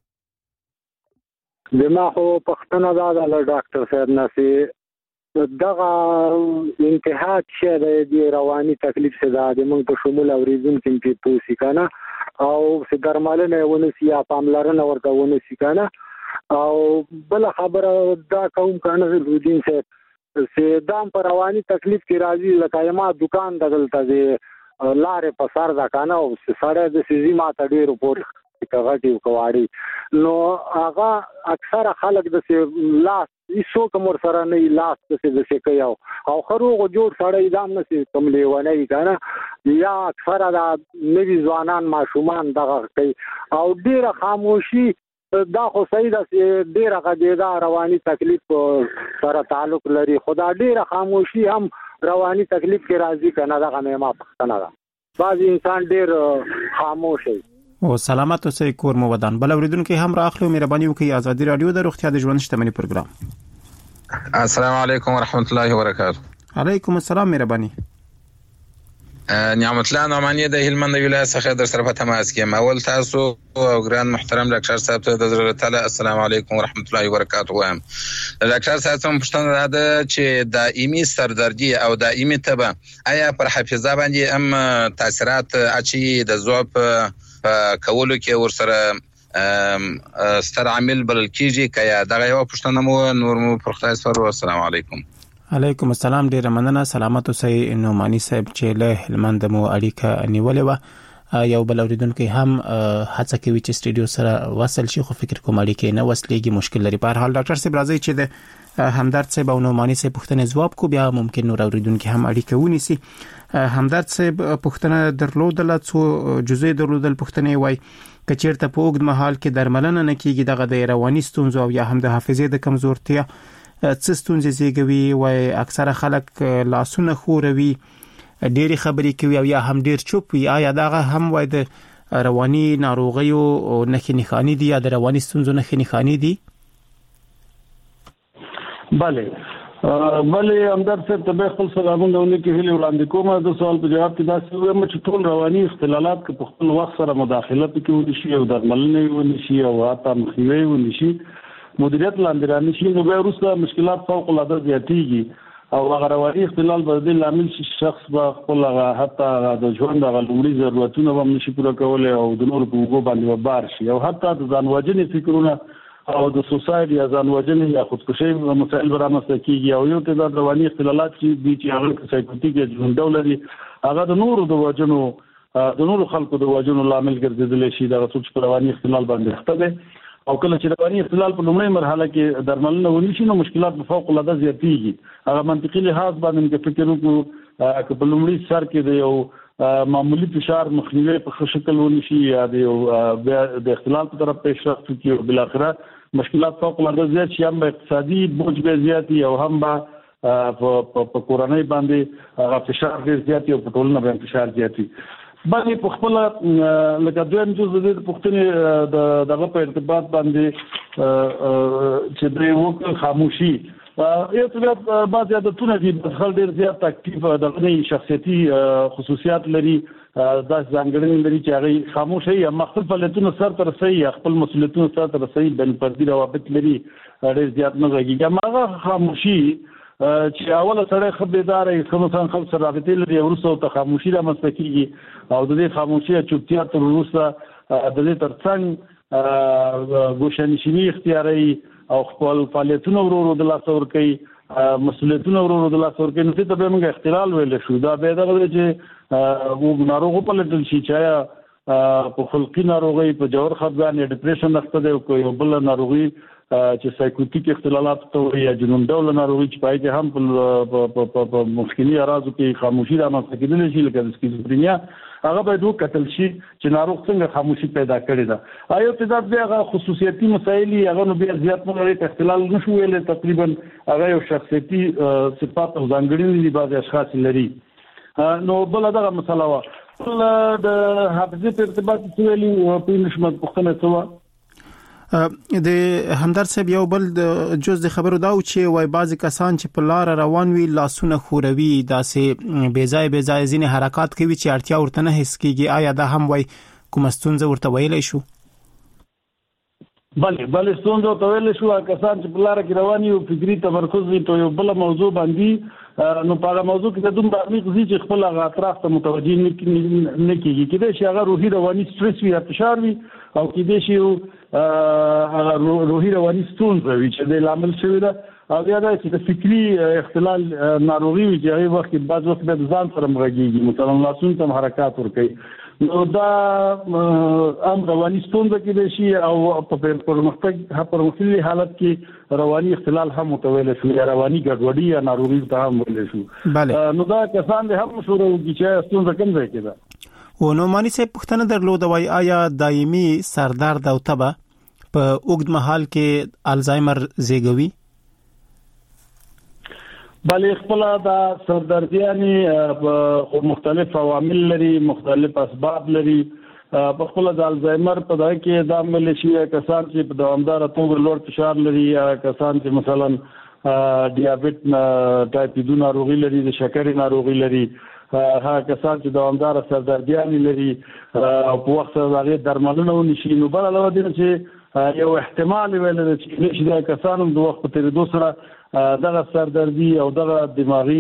Speaker 11: دما خو پښتنه دا د ډاکټر صاحب نسی دغه انتها چې د رواني تکلیف څخه د موږ په شمول اوریدونکو کې توصي کنه او چې درملنه ونسی یا پاملرنه ورته ونسی کنه او بل خبره دا کوم کنه رودین چې دام پر رواني تکلیف کې راځي لکه ما دکان دغلته لارې په سر دا کنه او سړی د سيزي ماته ډېر پورې کغټي کوواړي نو هغه اکثر خلک د لاس ایسو کومر سره نه لاس د څه کوي او خروغ جوړ سړی دام نه کوم لیونه کنه یا اکثر دا نوی ځوانان ماشومان دغه کوي او ډېر خاموشي دا خو صحیح ده چې ډېر غږیدا رواني تکلیف سره تعلق لري خدا ډېر خاموشي هم رواني تکلیف کې راځي کنه دا غنه ما پښتنه ده بعض انسان ډېر خاموش وي
Speaker 3: او سلامت اوسئ کور مو ودان بل اوریدونکو هم راخلو مهرباني وکړئ ازادي رادیو د روغتیا د ژوند شتمنۍ پروګرام
Speaker 9: السلام علیکم ورحمت الله وبرکاته
Speaker 3: علیکم السلام مهرباني
Speaker 9: نعمت الله نعمانی د هلمند ولایت څخه در سره په تماس کې اول تاسو او ګران محترم ډاکټر صاحب ته د حضرت تعالی السلام علیکم ورحمت الله وبرکاته وایم ډاکټر صاحب څنګه پوښتنه ده چې دائمي سردردي او دائمي تبه آیا پر حافظه باندې هم تاثیرات اچي د ذوب کولو کې ورسره ستر عامل بلل کیږي کیا دغه یو پښتنه مو نور مو پر خدای سپارو السلام علیکم
Speaker 3: علیکم السلام ډیر مننه سلامت اوسئ نعمانی صاحب چې له هلمند مو اړیکه نیولې و یو بل اوریدونکو هم هڅه کوي چې سټډیو سره وصل شي خو فکر کوم اړیکې نه وصلېږي مشکل لري. په هر حال ډاکټر صاحب راځي چې د همدرد صاحب او نعماني صاحب پوښتنې ځواب کو بیا ممکن نور اوریدونکو هم اړیکه ونیسي. همدرد صاحب پوښتنه درلودله څو جزئي درلودل پوښتنې وای کچیرته په اوږد مهال کې درملنه نه کیږي دغه د رواني ستونزو او یا هم د حافظې د کمزورتیا څه ستونزې زیږوي وای اکثره خلک لاسونه خوروي ډېری خبرې کوي او یا هم ډېر چوپ وي آیا دغه هم وای د رواني ناروغیو نښې نښانې دي یا د رواني ستونزو نښې نښانې دي؟
Speaker 4: بله همدرد صاحب ته خپل سلامونه ونکي هیله وړاندې کوم. د سوال په جواب کې دا وایم چې ټول رواني اختلالات که په خپل وخت سره مداخله پکې ونشي او درملنه ونشي او حتی مخنیوي ونشي مدیریت لاندې رانشي نو بیا وروسته مشکلات فوق العاده زیاتېږي او هغه رواني اختلال به د لامل شي شخص به خپل حتی د ژوند د لومړي ضرورتونه هم نشي پوره کولای او د نور په وګو باندې بار شي او حتی د ځان وژنې فکرونه او د سوسایډ یا ځان وژنې یا خودکشي مسایل رامنځته کیږي او یو تعداد رواني اختلالات چې هغه سایکوټیک ژوند ډول دي هغه د نورو د وژنو د نورو خلکو د وژنو لامل ګرځیدل شي د سوچ په رواني اختلال باندې اخته دي او کله چې رواني اختلال په لومړۍ مرحله کې درملنه ونشي نو مشکلات په فوق العاده زیاتېږي. هغه منطقي لحاظ باندې فکر وکړو چې په لومړي سر کې د یو معمولی فشار مخنیوي په شکل ونشي یا د اختلال په طرف پیشرفت کوي او بل اخره مشکلات فوق العاده زیات شي هم اقتصادي بوج به زیاتی او هم په کورنۍ باندې هغه فشار ډیر زیاتی او په ټولنه باندې فشار زیاتی. باندې په خپل لکه دویم جزء د پښتنې دغه په ارتباط باندې چې د وکړ خاموشي یو څه بعض عادتونه دي خل ډیر زیات اکټیو دغه شخصیتي خصوصیات لري دا ځانګړنې لري چې هغه خاموش یا مختلف فعالیتونه سر تر رسي خپل مسؤلیتونه سر تر رسي بین فردي روابط لري ډیر زیات نه غږیږي هغه خاموشي چې اوله سره خبردار یې کوم خلک سره رابطې لري ورسره ته خاموشي را مستکیږي او د دې خاموشي چوپتیا تر وروسته د دې ترڅنګ ګوشنشینی اختیاري او خپل فعالیتونه ورو د لاس ور کوي مسؤلیتونه ورو د لاس ور کوي نو ته به موږ اختلال ویل شو دا به دغه چې وو ناروغ په لټل شي چې په خلقي ناروغي په جوړ خپګان یا ډیپریشن نشته دی او یو بل ناروغي چې سایکوټیک اختلالات ته یا جنون ډول ناروغي چې پای کې هم په مخکنی اراضو کې خاموشي رامنځته کېدل شي لکه د سکیزوفرینیا هغه باید وکتل شي چې ناروغ څنګه خاموشي پیدا کړې ده آیا تعداد به هغه خصوصیتي مسایل هغه نو بیا زیات نه لري اختلال نشو ویل تقریبا هغه یو شخصیتي صفات او ځانګړنې دي بعض اشخاص لري نو بل دغه مسله وا د حافظې په ارتباط کې ویلي او په نشمت پوښتنه څه
Speaker 3: د همدرد صاحب یو بل جز د خبرو دا چې وای بعضی کسان چې په لار روان وي لاسونه خوروي داسې بیځای ځینې حرکات کوي چې اړتیا ورته نه حس کیږي آیا دا هم وای کوم ستونزه ورته ویلای شو؟
Speaker 4: بله ستونزه ورته ویلای شو کسان چې په لار کې روان وي فکری تمرکز وي ته یو بل موضوع باندې نو په هغه موضوع کې د دومره عمیق ځي چې خپل هغه اطراف ته متوجه نه کیږي کېدای شي هغه روحي رواني سټرس وي یا فشار وي او کېدای شي روحي رواني ستونزه وي چې د لامل شوی ده او بیا دا چې د فکری اختلال ناروغي وي چې هغه وخت بعض وخت د ځان سره مرګيږي مثلا لاسونه تم حرکات ور کوي نو دا رواني ستونزه کېدای شي او په پرمختللي حالت کې رواني اختلال هم متویل شو یا رواني ګډوډي یا ناروغي ته هم ویل شو نو دا کسان له هم شروع چې ستونزه کوم ځای کې ده
Speaker 3: و نو مانی سه پښتنه درلوده وای آیا دایمي سردرد او تبه په اوږد مهال کې الزایمر زیږوي؟
Speaker 4: بله خپل دا سردردیانی مختلف عوامل لري مختلف اسباب لري په خپل د الزایمر په دای کې د عمل شي کسان چې په دوامدار توګه لوړ فشار لري یا کسان چې مثلا ډیابېټ ټایپ 2 ناروغي لري د شکرې ناروغي لري ها کسان چې دوامدار سردردیانی لري په وخت هغه درملنه ونشي نو بل علاوه دي چې یو احتمال ویل چې نشي د کسانو د وخت په تیریدو سره دغه سردردي او دغه دماغي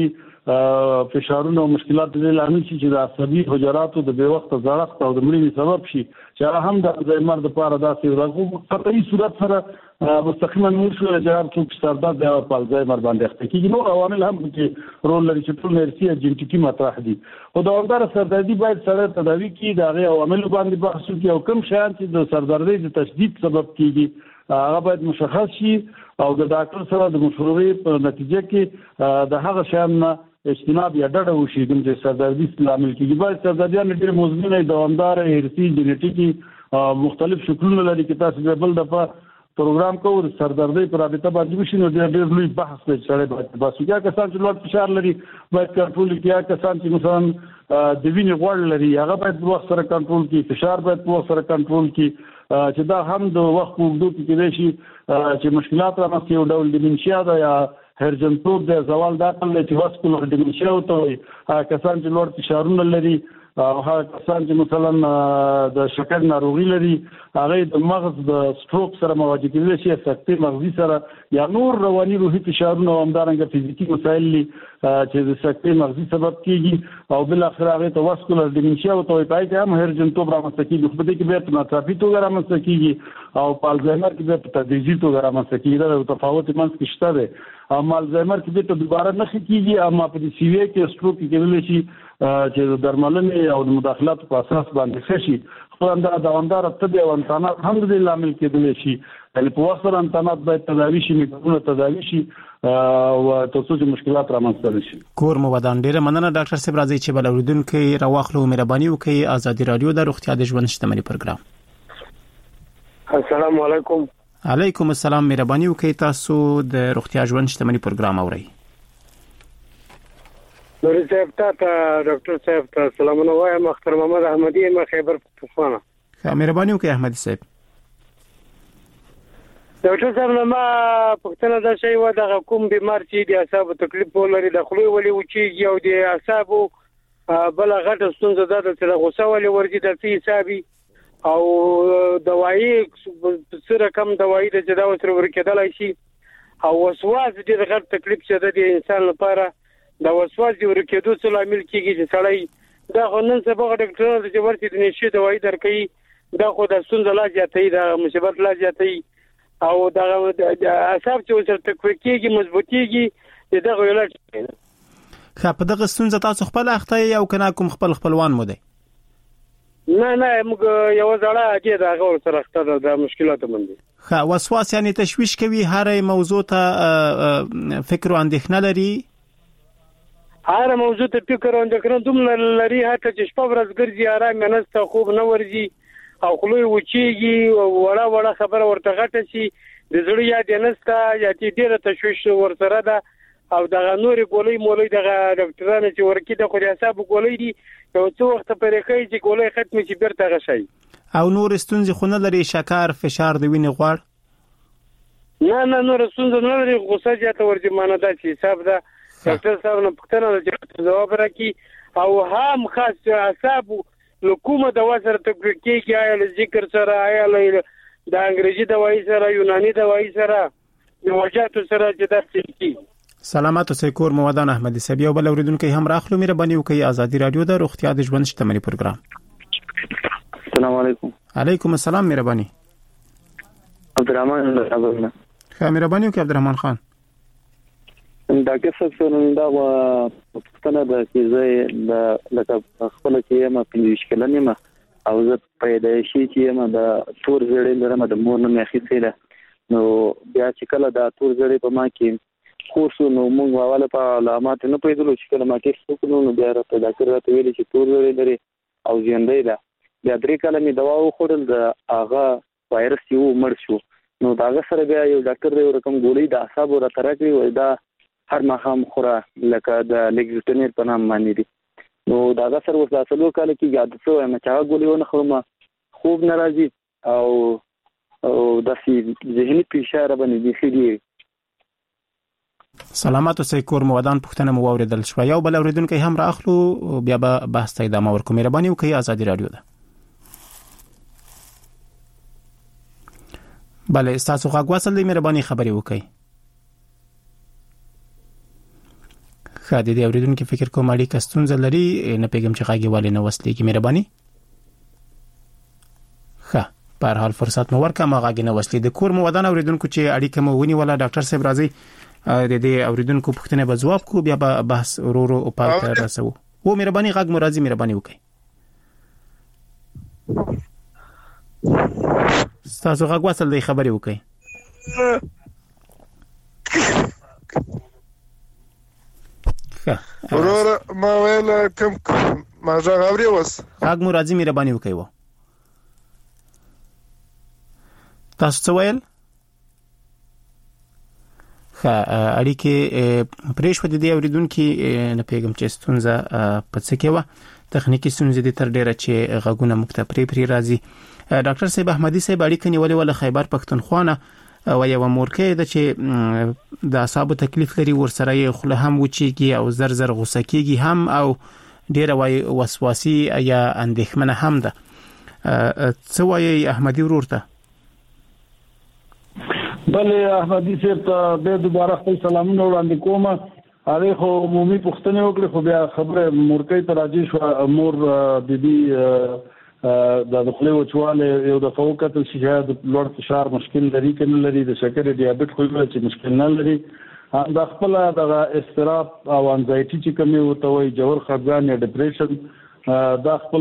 Speaker 4: فشارونه او مشکلات د لامل شي چې د عصبي حجراتو د بې وخت زړښت او د مړینې سبب شي چې هم د الزایمر د لپاره داسې راغو قطعي صورت سره مستقیما موږ شو چې څوک سردرد یا الزایمر باندې اخته کیږي. نو عوامل هم چې رول لري چې ټول ارثي جنټیکي مطرح دي. او د دوامدار سردردي باید سره تداوی کړي د هغه عوامل باندې بحث وکړي او کوم شیان چې د سردردي د تشدید سبب کیږي هغه باید مشخص شي او د ډاکټر سره د مشورې په نتیجه کې د هغه شیان اجتناب یا ډډه وشي چې سردردي لامل کیږي. باید سردردیان ډېر مزمنه دوامدار ارثي جنټیکي مختلف شکلونه لري چې تاسو د بل دفعه پروګرام کوو د سردردي پر رابطه باندې وشي نو ډېر لوی بحث دی چې باید بس یا کسان چې لوړ فشار لري باید کنټرول کړي یا کسان چې مثلا د وینې غوړ لري هغه باید په وخت سره کنټرول کړي فشار باید په وخت سره کنټرول کړي چې دا هم د وخت په اوږدو کې کېدای شي چې مشکلات رامنځته یو ډول ډیمنشیا ده یا هرجنتوب د زوال د عقل چې واسکولر ډیمنشیا وته وي کسان چې لوړ فشارونه لري او هغه کسان چې مثلا د شکر ناروغي لري هغه د مغز د سټروک سره مواجه کېدای شي سکتې مغزي سره یا نور رواني روحي فشارونه او همدارنګه فزیکی مسایل چې د سکتې مغزي سبب کیږي او بل اخر هغه ته واسکولر ډیمنشیا وته وي پای کې هم هرجنتوب رامنځته کیږي خو دې کې به په ناڅاپي توګه رامنځته کیږي او په الزایمر کې به په تدریجي توګه رامنځته کیږي دا تفاوت منځ کې شته دی. اما الزایمر کې به ته دوباره نه کیږي اما په دې سیوی کې سټروک کېدل شي چې د درملنې او د مداخلات په اساس باندې ښه شي. خو دا دوامدار طبي او انتانات هم د لامل کېدل شي یعنی په وخت سره انتانات باید تداوی شي میکروبونه تداوی شي او تاسو چې مشکلات رامنځته شي.
Speaker 3: کور مو ودان ډیره مننه ډاکټر صاحب راځي چې بل اوریدونکو راوخلو مهرباني وکړئ ازادي رادیو د روغتیا د ژوند شتمنۍ پروګرام.
Speaker 12: السلام علیکم.
Speaker 3: علیکم السلام مهرباني وکړئ تاسو د روغتیا ژوند شتمنۍ پروګرام اورئ.
Speaker 12: نور صاحب ته ډاکټر صاحب ته سلامونه وایم مختار محمد احمدی ما خیبر پختونخوا.
Speaker 3: مهرباني وکړئ احمدی صاحب.
Speaker 12: ډاکټر صاحب ما پختنه دا شی و د کوم بیمار چې د اعصاب تکلیف ولري د خلوی ولي وچیږي او د اعصابو بل غټه ستونزه ده چې غوسه ولي ورځي د فی حسابي او دوايي سره کم دوايي د جدا وسره ورکېدلای شي او وسواس د غټ تکلیف چې د انسان لپاره د وسواس د ورکېدو څخه لامل کیږي چې سړی دا غنن سبا ډاکټر چې ورته د نشي دوايي درکې دا خو د ستونزه لا زیاتې د مصیبت لا زیاتې او دا اعصاب چې ورته تقویه کیږي مضبوطیږي دغه علاج.
Speaker 3: په دغه ستونزه تاسو خپل اخته یو کنه کوم خپلوان مو دی؟
Speaker 12: نه موږ یو ځړه اجي دا غوړ سره اخته د مشکلاتو باندې.
Speaker 3: وسواس یعنی تشویش کوي هر موضوع ته فکر او اندېښنه لري.
Speaker 12: هر موضوع ته فکر او اندېښنه دومره لري هڅه چې شپه ورځ ګرځي آرام نه خوب نه ورځي او خلوی وچیږي او وړه خبره ورته غټه شي د زړه یاد نهستا یا چې ډیره تشویش ورسره ده او دغه نورې ګولۍ مولۍ دغه ډاکټرانو چې ورکی د خو د حساب ګولۍ دي یو څو وخت پرې کوي چې ګولۍ ختمي چې بیرته غشي
Speaker 3: او نور ستونزې خو نه لري شکر فشار د وینې غوړ
Speaker 12: نه نور ستونزې نه لري غوسه جاته ورځي مانه دا چې حساب ده ډاکټر صاحب نه پختنه چې جواب راکړي او هم خاص اعصاب لکومه دوا سره تکلیف کیږي آیا له ذکر سره آیا له د انګریزي دوايي سره یوناني دوايي سره د وجاتو سره چې درته کی.
Speaker 3: سلامات اوسئ کور مو ودان احمدی صاحب یو بل اوریدونکو هم راخلو مهرباني وکړئ ازادي رادیو د روغتیا د ژوند شتمنۍ پروګرام.
Speaker 13: السلام علیکم.
Speaker 3: علیکم السلام مهرباني.
Speaker 13: عبدالرحمن ابراهیم.
Speaker 3: مهرباني وکړئ عبدالرحمن خان.
Speaker 13: ډاکټر صاحب دا پښتنه د کیږي د لکه خپل کې ما په مشکلانه ما او زه پیدایشي چې ما د تور زړې لرم د مور نه مخې سره نو بیا چې کله دا تور زړې په ما کې خورسو نو موږ واواله په علامات نه پیدلو چې کله ما کې څوک نو بیا راته ډاکټر راته ویل چې تور زړې لري او ژوندۍ ده بیا درې کله می دوا وخورل د هغه وایرس یو مړ شو نو دا سره بیا یو ډاکټر یو رقم ګولۍ د اعصاب را ترکړي وای دا هر مخام خوره لکه د لیگزوتنیر په نام باندې دي نو دا سره وسلو کال کې یاد څو ما چا ګولېونه خورم خوب ناراضي او د ذهني فشار باندې دي خېدي.
Speaker 3: سلامات اوسئ کور مو ودان پښتنه مو اوریدل شو یو بل اوریدونکو هم راخلو بیا به بحث ته ادامه ورکوم مهرباني وکړئ ازادي رادیو ده. بله تاسو غواړئ وصل دې مهرباني خبري وکړئ. خاطر دې اوریدونکو فکر کوم اړیکه ستونزه لري نه پیغام چې غاګي والي نه وصلېږي مهرباني. په هر حال فرصت مو ورکړه ما غاګنه وسلې د کور مو ودان اوریدونکو چې اړیکه مو ونی ولا ډاکټر صاحب راځي د دې اوریدونکو پوښتنه به جواب کو بیا به بحث ورو او پای ته رسو و مهرباني غاګ مو راځي مهرباني وکړئ تاسو غاګ وصل دی خبري وکړئ
Speaker 14: ورور ما ویل کوم ما غاوري وس
Speaker 3: غاګ مو راځي مهرباني وکړئ و تاسو څه ویل اړیکې پرېښو د دې اوریدونکو نه پیغام چې ستونزه په څه کې و تخنیکی ستونزې د تر ډیره چې غږونه مکتب پرې راځي ډاکټر صاحب احمدي صاحب اړیکې نیولې ول خیبر پښتونخوا او یو مورکه د چې د اعصابو تکلیف لري ورسره یې خله هم وچیږي او زر غوسه کیږي هم او ډیره وسواسي یا اندېښمنه هم ده څه وایي احمدي ورور ته
Speaker 4: بله احمدي صاحب ته به دوباره خپل سلامونه وړاندې کوم هغه خو عمومي پوښتنه وکړه خو بیا خبره مورکې ته راځي شو امور د دې د خپل وچواله یو د فوکټ چې د لوړ فشار مشکل لري کنه لري د شکر ډیابټ خو چې مشکل نه لري د خپل د استراب او انزایټي چې کومه وته وي جوړ خفګان یا ډیپریشن د خپل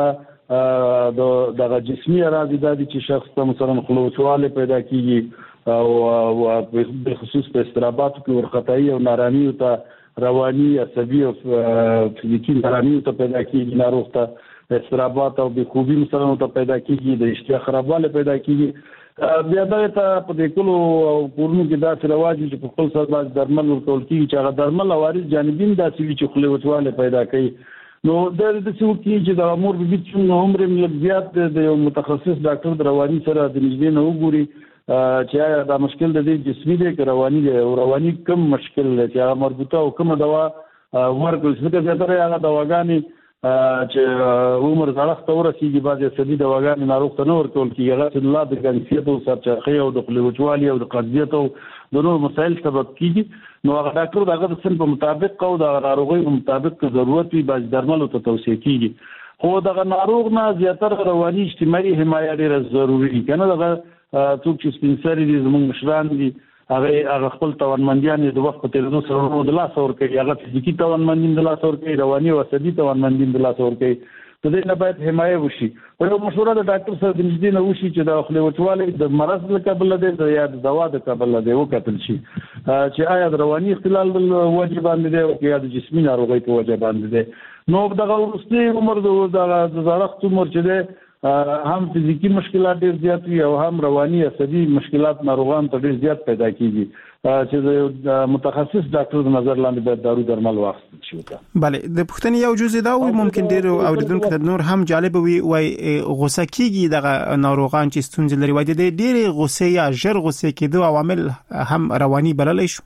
Speaker 4: د جسمي اراده د چې شخص ته مثلا خلوصواله پیدا کیږي او په خصوص په استرابات کې ورخطایي او نارامي او ته رواني عصبي او فزیکی نارامي ته پیدا کیږي ناروغ ته استرابات او بې خوبي مثلا ته پیدا کیږي د اشتها خرابواله پیدا کیږي بیا دا ته په دې کولو کورونو کې دا رواج چې په خپل سر باندې درمل ورکول کیږي چې هغه درمل وارث جانبین داسې چې خلوصواله پیدا کوي نو د دې څو کې چې د امور به څنګه عمر زیات د یو متخصص ډاکټر رواني سره د نږدې نه وګوري چې دا مشکل د دې جسمي دی که رواني دی او رواني کم مشکل دی چې هغه مربوطه او کومه دوا ورکړل شي دا تر هغه دواګانې چې عمر زړښت ورسیږي بعضې عصبي دواګانې ناروغ ته نه ورکول کېږي هغه چې الله د کنسیت او سرچرخۍ او د خولې وچوالي او د قبضیت او د نور مسایل سبب کېږي نو هغه ډاکټر د هغه د سن په مطابق او د ناروغۍ په مطابق ضرورت وي بعضې درملو ته توصیه کېږي خو دغه ناروغ نه زیاتره رواني اجتماعي حمایه ډېره ضروري دي که نه دغه څوک چې سپین سري دي زموږ مشران دي هغه خپل توانمندیان د وخت په تیریدو سره د لاس ورکوي هغه فزیکي توانمندي د لاس ورکوي رواني او عصبي توانمندي د لاس ورکوي د دې نه باید حمایه وشي او یو مشوره د ډاکټر سره د نږدې نه وشي چې د خولې وچوالی د مرض له کبله دی یا د دوا د کبله دی وکتل شي چې آیا د رواني اختلال د وجې باندې دی او یا د جسمي ناروغۍ په وجې باندې دی نو دغه وروستي عمر د زړښت عمر چې دی هم فزیکی مشکلات ډیر زیات وي او هم رواني عصبي مشکلات ناروغان ته ډیر زیات پیدا کیږي چې د متخصص ډاکټر د نظر لاندې باید دارو درمل واخیستل شي.
Speaker 3: بله د پوښتنې یو جزء دا وي ممکن ډیر اوریدونکو ته نور هم جالب وي وای غوسه کیږي د ناروغان چې ستونزې لري وای د ډیر غوسه یا ژر غوسه کېدو عوامل هم رواني بللی شو.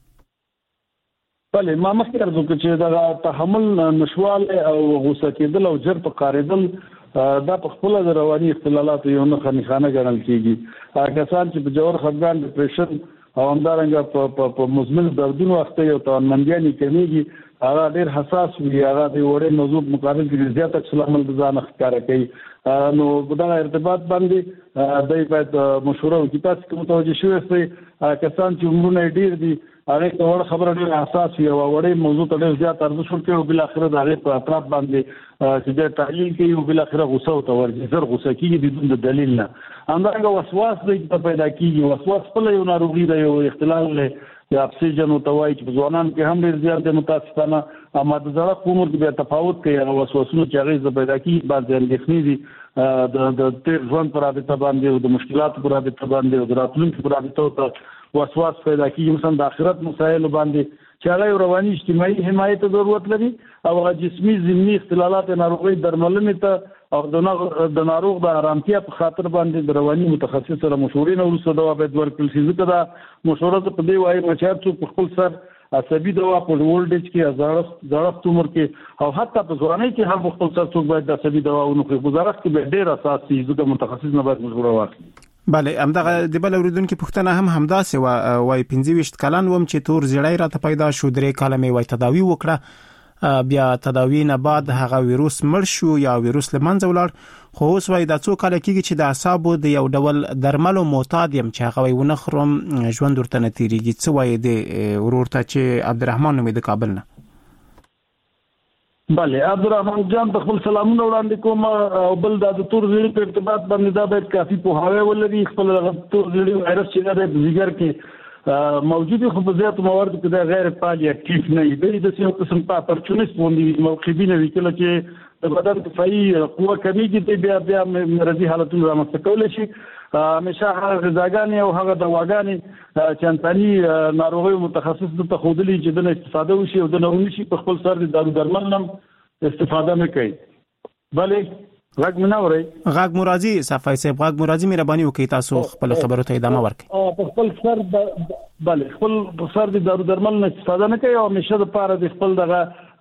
Speaker 4: بله ما مخکې عرض وکړ چې د تحمل نشواله او غوسه کېدل او ژر په کارېدل دا په خپل د رواني اختلالاتو یو نه خنخانه ګڼل کیږي کسان چې په جوړ خفګان ډیپریشن او همدارنګه په مزمن دردونو وخت یو توانمندیانې کمیږي هغه ډېر حساس وي هغه د وړې موضوع مقابل کې زیات عکس العمل د ځان ښکاره کوي نو دغه ارتباط باندې دای باید مشوره وکړي تاسو کوم توجه شوی سي کسان چې عمرونه ډېر دي هغه ته وړ خبره ډېر حساس وي او وړې موضوع ته ډېر زیات ارزښت ورکوي او بل اخر د هغه په اطراف باندې چې د تحلیل کوي او بل اخر غوسه او تورځي زر غوسه کیږي بدون د دلیل نه همدارنګه وسواس دی پیدا کیږي وسواس په یو ناروغي دی یو اختلال له یا اکسیجن او توای چې ځوانان کې هم ډېر زیات متاسفانه اما د زړه عمر کې به تفاوت کوي او وسوسونه چې هغه پیدا کیږي بعض اندېښنې دي د تیر ژوند پر رابطه باندې او د مشکلاتو پر رابطه باندې او د راتلونکي پر رابطه ته وسواس پیدا کیږي مثلا د آخرت مسایل باندې چې هغه رواني اجتماعي حمایت ته ضرورت لري او جسمي ضمني اختلالات ناروغي درملنې ته او د ناروغ د آرامتیا په خاطر باندې د رواني متخصص سره مشورې نه وروسته دوا باید ورکړل شي ځکه دا مشوره په دې وایي چې په خپل سر عصبي دوا په ولډیج کې زړښت عمر کې او حتی په ځوانۍ کې هم خپل سر څوک باید د عصبي دوا ونخوري په زړښت کې به ډېر اساسي ځکه متخصص نه باید مشوره واخلي.
Speaker 3: بله همدغه د بل اوریدونکو پوښتنه هم همداسې وای 25 کلن وم چې تور زیړی راته پیدا شو 3 کاله مې وای تداوی وکړه بیا تداوی نه بعد هغه ویروس مړ شو یا ویروس له منځه ولاړ خو اوس وای د څو کال کېږي چې د اعصابو د یو ډول درملو معتاد يم چې هغه ونه خورم ژوند ورته نه تیریږي. څه وای د ورور ته چې عبدالرحمن نومې د کابل نه؟
Speaker 4: بله عبدالرحمن جان ته خپل سلامونه وړاندې کوم او بل د تور زیړي په ارتباط باندې دا باید کافي پوهاوی ولري. خپل تور زیړي وایرس چې د ځیګر کې موجود خو په زیاتو مواردو کې د غیر فعال اکټیف نه وي. د یو قسم په اپورچونیست باندې موقعین وي کله چې د بدن دفاعي قوه کمیږي بیا مرضي حالتونه رامنځته کولی شي. همیشه هغه غذاګانې او هغه دواګانې چې انساني ناروغیو متخصص د تخودلي چې د استفاده وشي او د نونشي په خپل سر د دارو درمل نم استفاده نه کوي. بلې غږ منوري
Speaker 3: غږ مرادي صفای صاحب غږ مرادي مهرباني وکړئ تاسو خپل خبرو ته ادامه ورکړئ.
Speaker 4: په خپل سر بلې خپل سر د دارو درمل نه استفاده نه کوي او همیشه د پاره د خپل دغه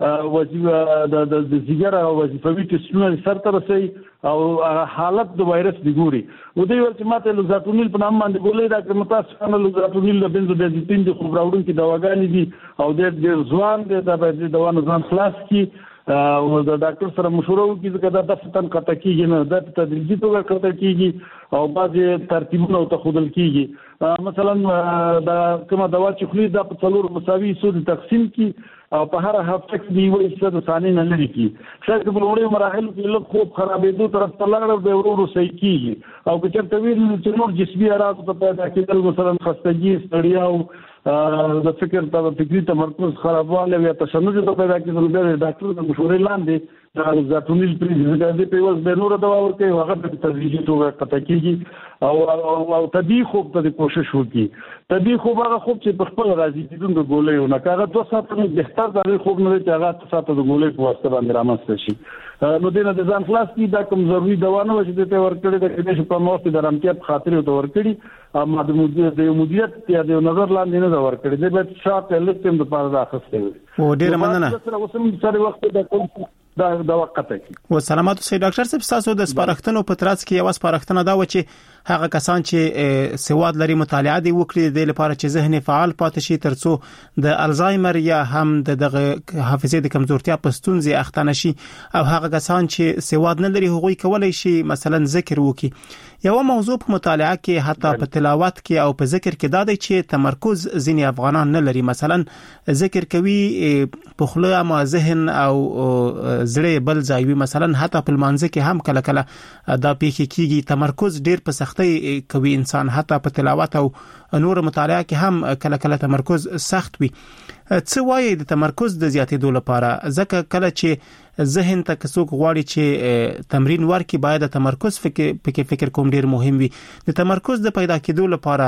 Speaker 4: وظیفه د ځیګر او وظیفوي ټسټونه سر ته رسي او حالت د وایرس دی ګوري. و دې ورته ماته لوزاتونیل په نام باندې ګولې دا کوم تاسو کنه لوزاتونیل د بنزودازپین د خبرورون کې دواګانې دي او د ځوان د دوانو ځان خلاص کی او د ډاکټر سره مشوره وکړي چې دا دفتن قطع کیږي نه د تدریجي توګه قطع کیږي او بعضې ترتیبونه ته خودل کیږي. مثلا دا کومه دوا چې خوري دا په څلور مساوي حصو تقسیم کی او په هر هفته کې دی وایي چې د ثاني نه لري کی شاید په لوړو مراحل کې لږ خوب خرابېدو طرف ته لاړ به ورو صحیح کیږي او که چېرته ویل چې نور جسمي اعراض ته پیدا کېدل مثلا خستګي ستړیا او د فکر ته فکری تمرکز خرابواله یا تشنج ته پیدا کېدل د ډاکټر د مشورې لاندې د زاتونیل پریز د پیوز به نور دوا ورکوي هغه په تدریجي توګه قطع کیږي او طبي خوب ته کوشش وکړي. طبي خوب هغه خوب چې په خپل راځي کېدونکو ګولې نه کاغه 2 ساعته نه بهتر د خوب نه چې هغه 2 ساعته د ګولې په واسطه باندې رامنځته شي. نو دینه د ځان خلاص کی دا کوم ضروري دوا نه و چې ته ورکړې د کېدې په موخه د رامتیا په خاطر ته ورکړي اما د مدیریت یا د نظر لاندې نه ورکړي د به شاته لکتم د پاره راخسته وي.
Speaker 3: او ډیره مننه
Speaker 4: سره وسم سره وخت د کوم دا وخت کی
Speaker 3: و سلامات سي ډاکټر صاحب تاسو د سپارښتنو په ترڅ کې یو سپارښتنه دا و چې هغه کسان چې سواد لري مطالعه دي وکړي د لپاره چې ذهن فعال پاتې شي ترڅو د الزایمر یا هم د حافظې د کمزورتیا په ستونزې اخته نشي او هغه کسان چې سواد نه لري هغوی کولای شي مثلا ذکر وکړي. یو موضوع په مطالعه کې حتی په تلاوت کې او په ذکر کې دا دی چې تمرکز ځینې افغانان نه لري. مثلا ذکر کوي په خله ما ذهن او زړه بل ځای مثلا حتی په منځ کې هم کله کله دا پیښ کیږي تمرکز ډیر په سختۍ کوي انسان حتی په تلاوت او نور مطالعه کې هم کله کله تمرکز سخت وي. څه وایي د تمرکز د زیاتېدو لپاره ځکه کله چې ذهن ته څوک غواړي چې تمرین ورکړي باید د تمرکز فکر کوم ډیر مهم وي. د تمرکز د پیدا کېدو لپاره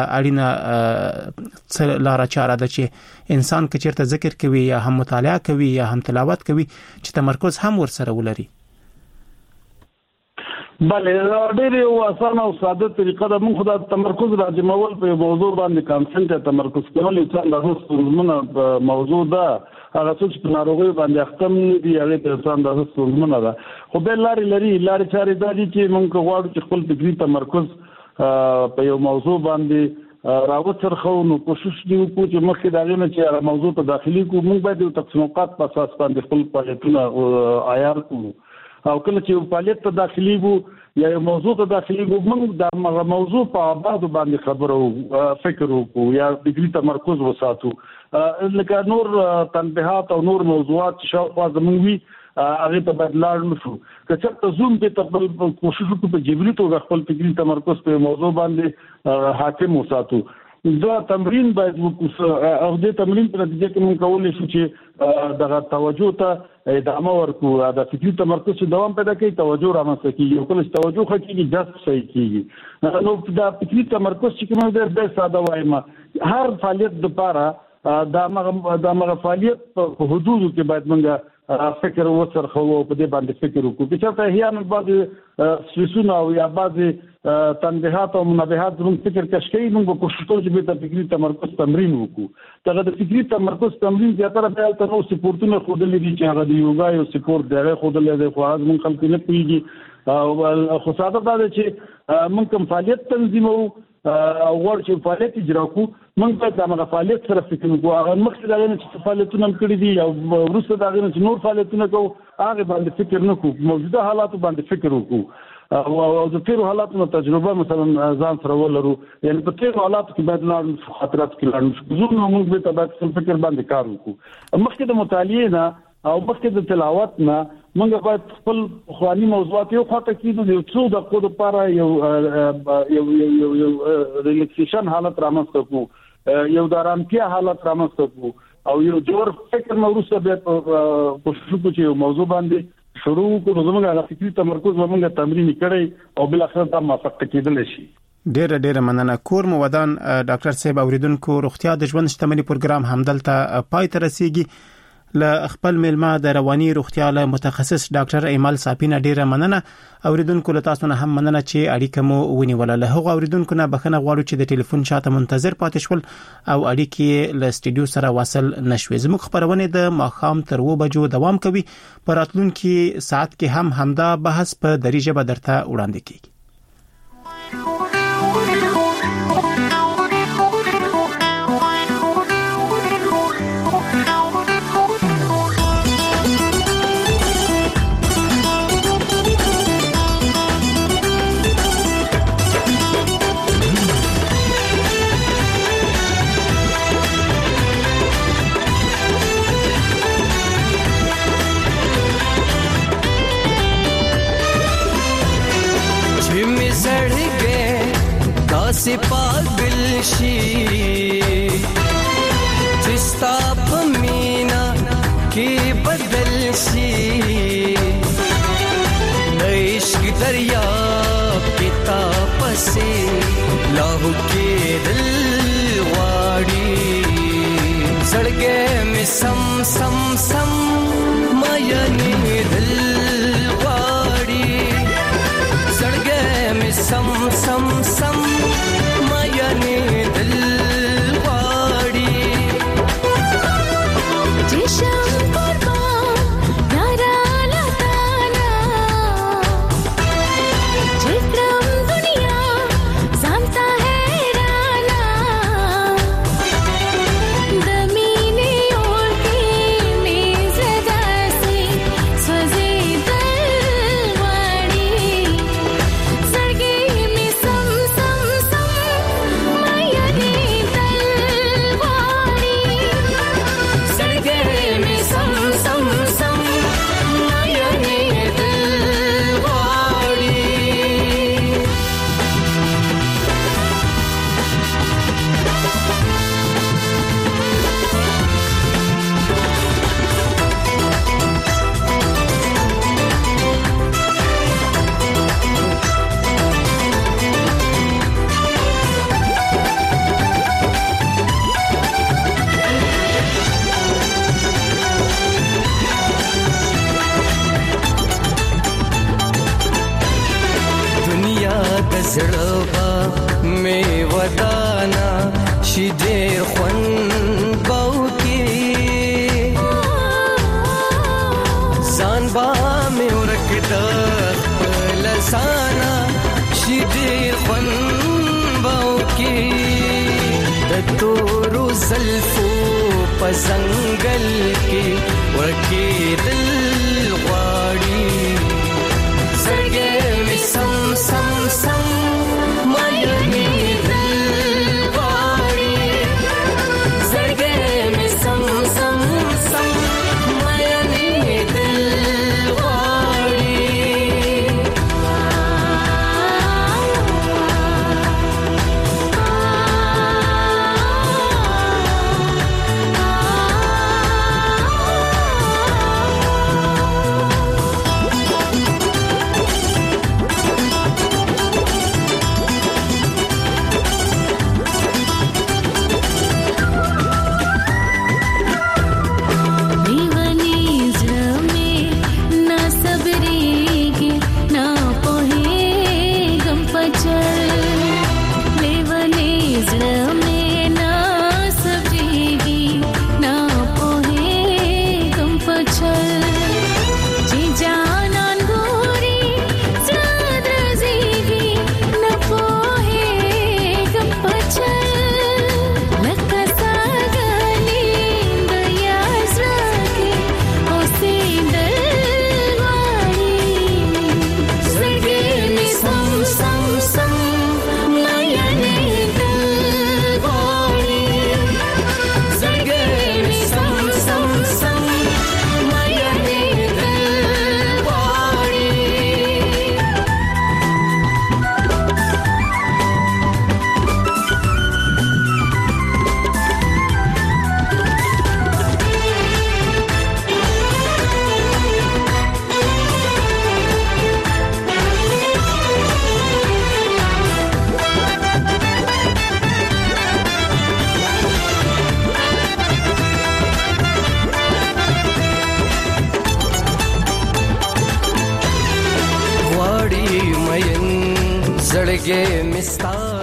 Speaker 3: اړینه لاره چاره ده چې انسان که چیرته ذکر کوي یا هم مطالعه کوي یا هم تلاوت کوي چې تمرکز هم ورسره ولري.
Speaker 4: بله ډېر یو اسانه او ساده طریقه ده. موږ خدای تمرکز راجمول په موضوع باندې کانسنټ تمرکز کول انسان د هوښ موضوع ده هغه څه په ناروغي باندې اختم دي هغه ته انسان د هوښ موضوع ده. خو به لارې چارې ده چې موږ غواړو چې خپل فکری تمرکز په یو موضوع باندې راوڅرخو نو کوشش دی وکړو چې مخکې دا غوښنه چې موضوع ته داخلي کو موږ باید د تقسیمات په اساس باندې خپل فعالیتونه عیار کړو او کله چې فعالیت ته داخلي وو یا یو موضوع ته داخلي وو موږ دا موضوع په ابعاد باندې خبرو فکر وکړو یا فکری تمرکز وساتو لکه نور تنبیهات او نور موضوعات چې شاوخوا زموږ وي هغه ته بدلار نشو که څه زوم په خپل کوشش وکړو په جبري توګه خپل فکری تمرکز په موضوع باندې حاکم وساتو. دا تمرین باید وکړو او د تمرین په نتیجه کې موږ کولای شو چې دغه توجه ته ادامه ورکړو. دا فکری تمرکز چې دوام پیدا کوي توجه رامنځته کیږي او کله چې توجه خکېږي جذب صحیح کیږي. نو دا فکری تمرکز چې کوم د ساده وایم هر فعالیت لپاره دا مغه فعالیت په حدودو کې باید موږ فکر وسرخو او په دې باندې فکر وکړو. چې چېرته احیانا بعضې سویسونه او یا بعضې تنبیهات او منبهات زموږ فکر کش کوي موږ کوشش کوو چې بېرته فکري تمرکز تمرین وکړو. دغه د فکري تمرکز تمرین زیاتره بیا هلته نور سپورټونه ښودلي دي چې هغه د یوګا یو سپورټ دی هغه ښودلی دی خو هغه زموږ خلک نه پوهېږي. خو ساده دا دی چې موږ کوم فعالیت تنظیموو او غواړو چې فعالیت اجرا کړو موږ باید د هغه فعالیت سره فکر وکړو. هغه مخکې د هغې نه چې فعالیتونه هم کړي دي او وروسته د هغې نه چې نور فعالیتونه کوو هغې باندې فکر نه کړو موجوده حالاتو باندې فکر وکړو. او د تیرو حالاتو تجربه مثلا ځان سره ولرو یعنی په تیرو حالاتو کې باید لاړ خاطرات کې لاړ زه نو موږ به تاسو فکر باندې کار وکړو مخکې د مطالعې نه او مخکې د تلاوت نه موږ باید خپل خواني موضوعات یو خاطر کېدو یو څو دقیقو لپاره یو ریلیکسیشن حالت رامنځته کړو یو د آرامتیا حالت رامنځته کړو او یو جوړ فکر موروثه به کوشش وکړو چې موضوع باندې شروع کړو زموږه د فکری تمرکز زموږه تمرین کړی او بل اخر دا موافق کېدل شي.
Speaker 3: ډېر مننه. کور مو ودان ډاکټر صاحب اوریدونکو روغتیا د ژوند شتمنۍ پروګرام همدلته پای ته رسیږي. له خپل ملما د رواني روغتیا له متخصص ډاکټر ایمل صاحب ډېر مننه. اوریدونکو له تاسو نه هم مننه چې اړیکه مو ونیوله. له هغو اوریدونکو نه بخښنه غواړو چې د ټلیفون شاته منتظر پاتې شول او اړیکې له سټډیو سره وصل نشوي. زموږ خبرونه د ماخام تر 2 بجو دوام کوي. په راتلونکي ساعت کې هم همدا بحث په دری ژبه درته وړاندې کیږي.
Speaker 15: से पागल शी जिस्ता पमीना के बदल शी इश्क दरिया के ताप से लाहू के दिल वाड़ी सड़गे में सम सम सम मायने दिल वाड़ी सड़गे में सम सम सम मायने दिल वाड़ी जिशम कुर्बान नारा लताना चित्रम दुनिया जानता है राना दमीने और के मेज दासी सजे दलवाड़ी सड़गे में सम सम सम मायने दलवाड़ी सड़गे में सम सम सम मायने दलवाड़ी दुनिया दसड़वा में वदाना शिदेर ख्वन बाउकी जानबा में उरकदा लसाना शिदेर ख्वन बाउकी दतोरो ज़ल्फो पजंगल के उरके दिल वाड़ी सड़गे में सम सम सम मायने दिल वाड़ी सड़गे में सम सम सम मायने दिल वाड़ी زړګي مستا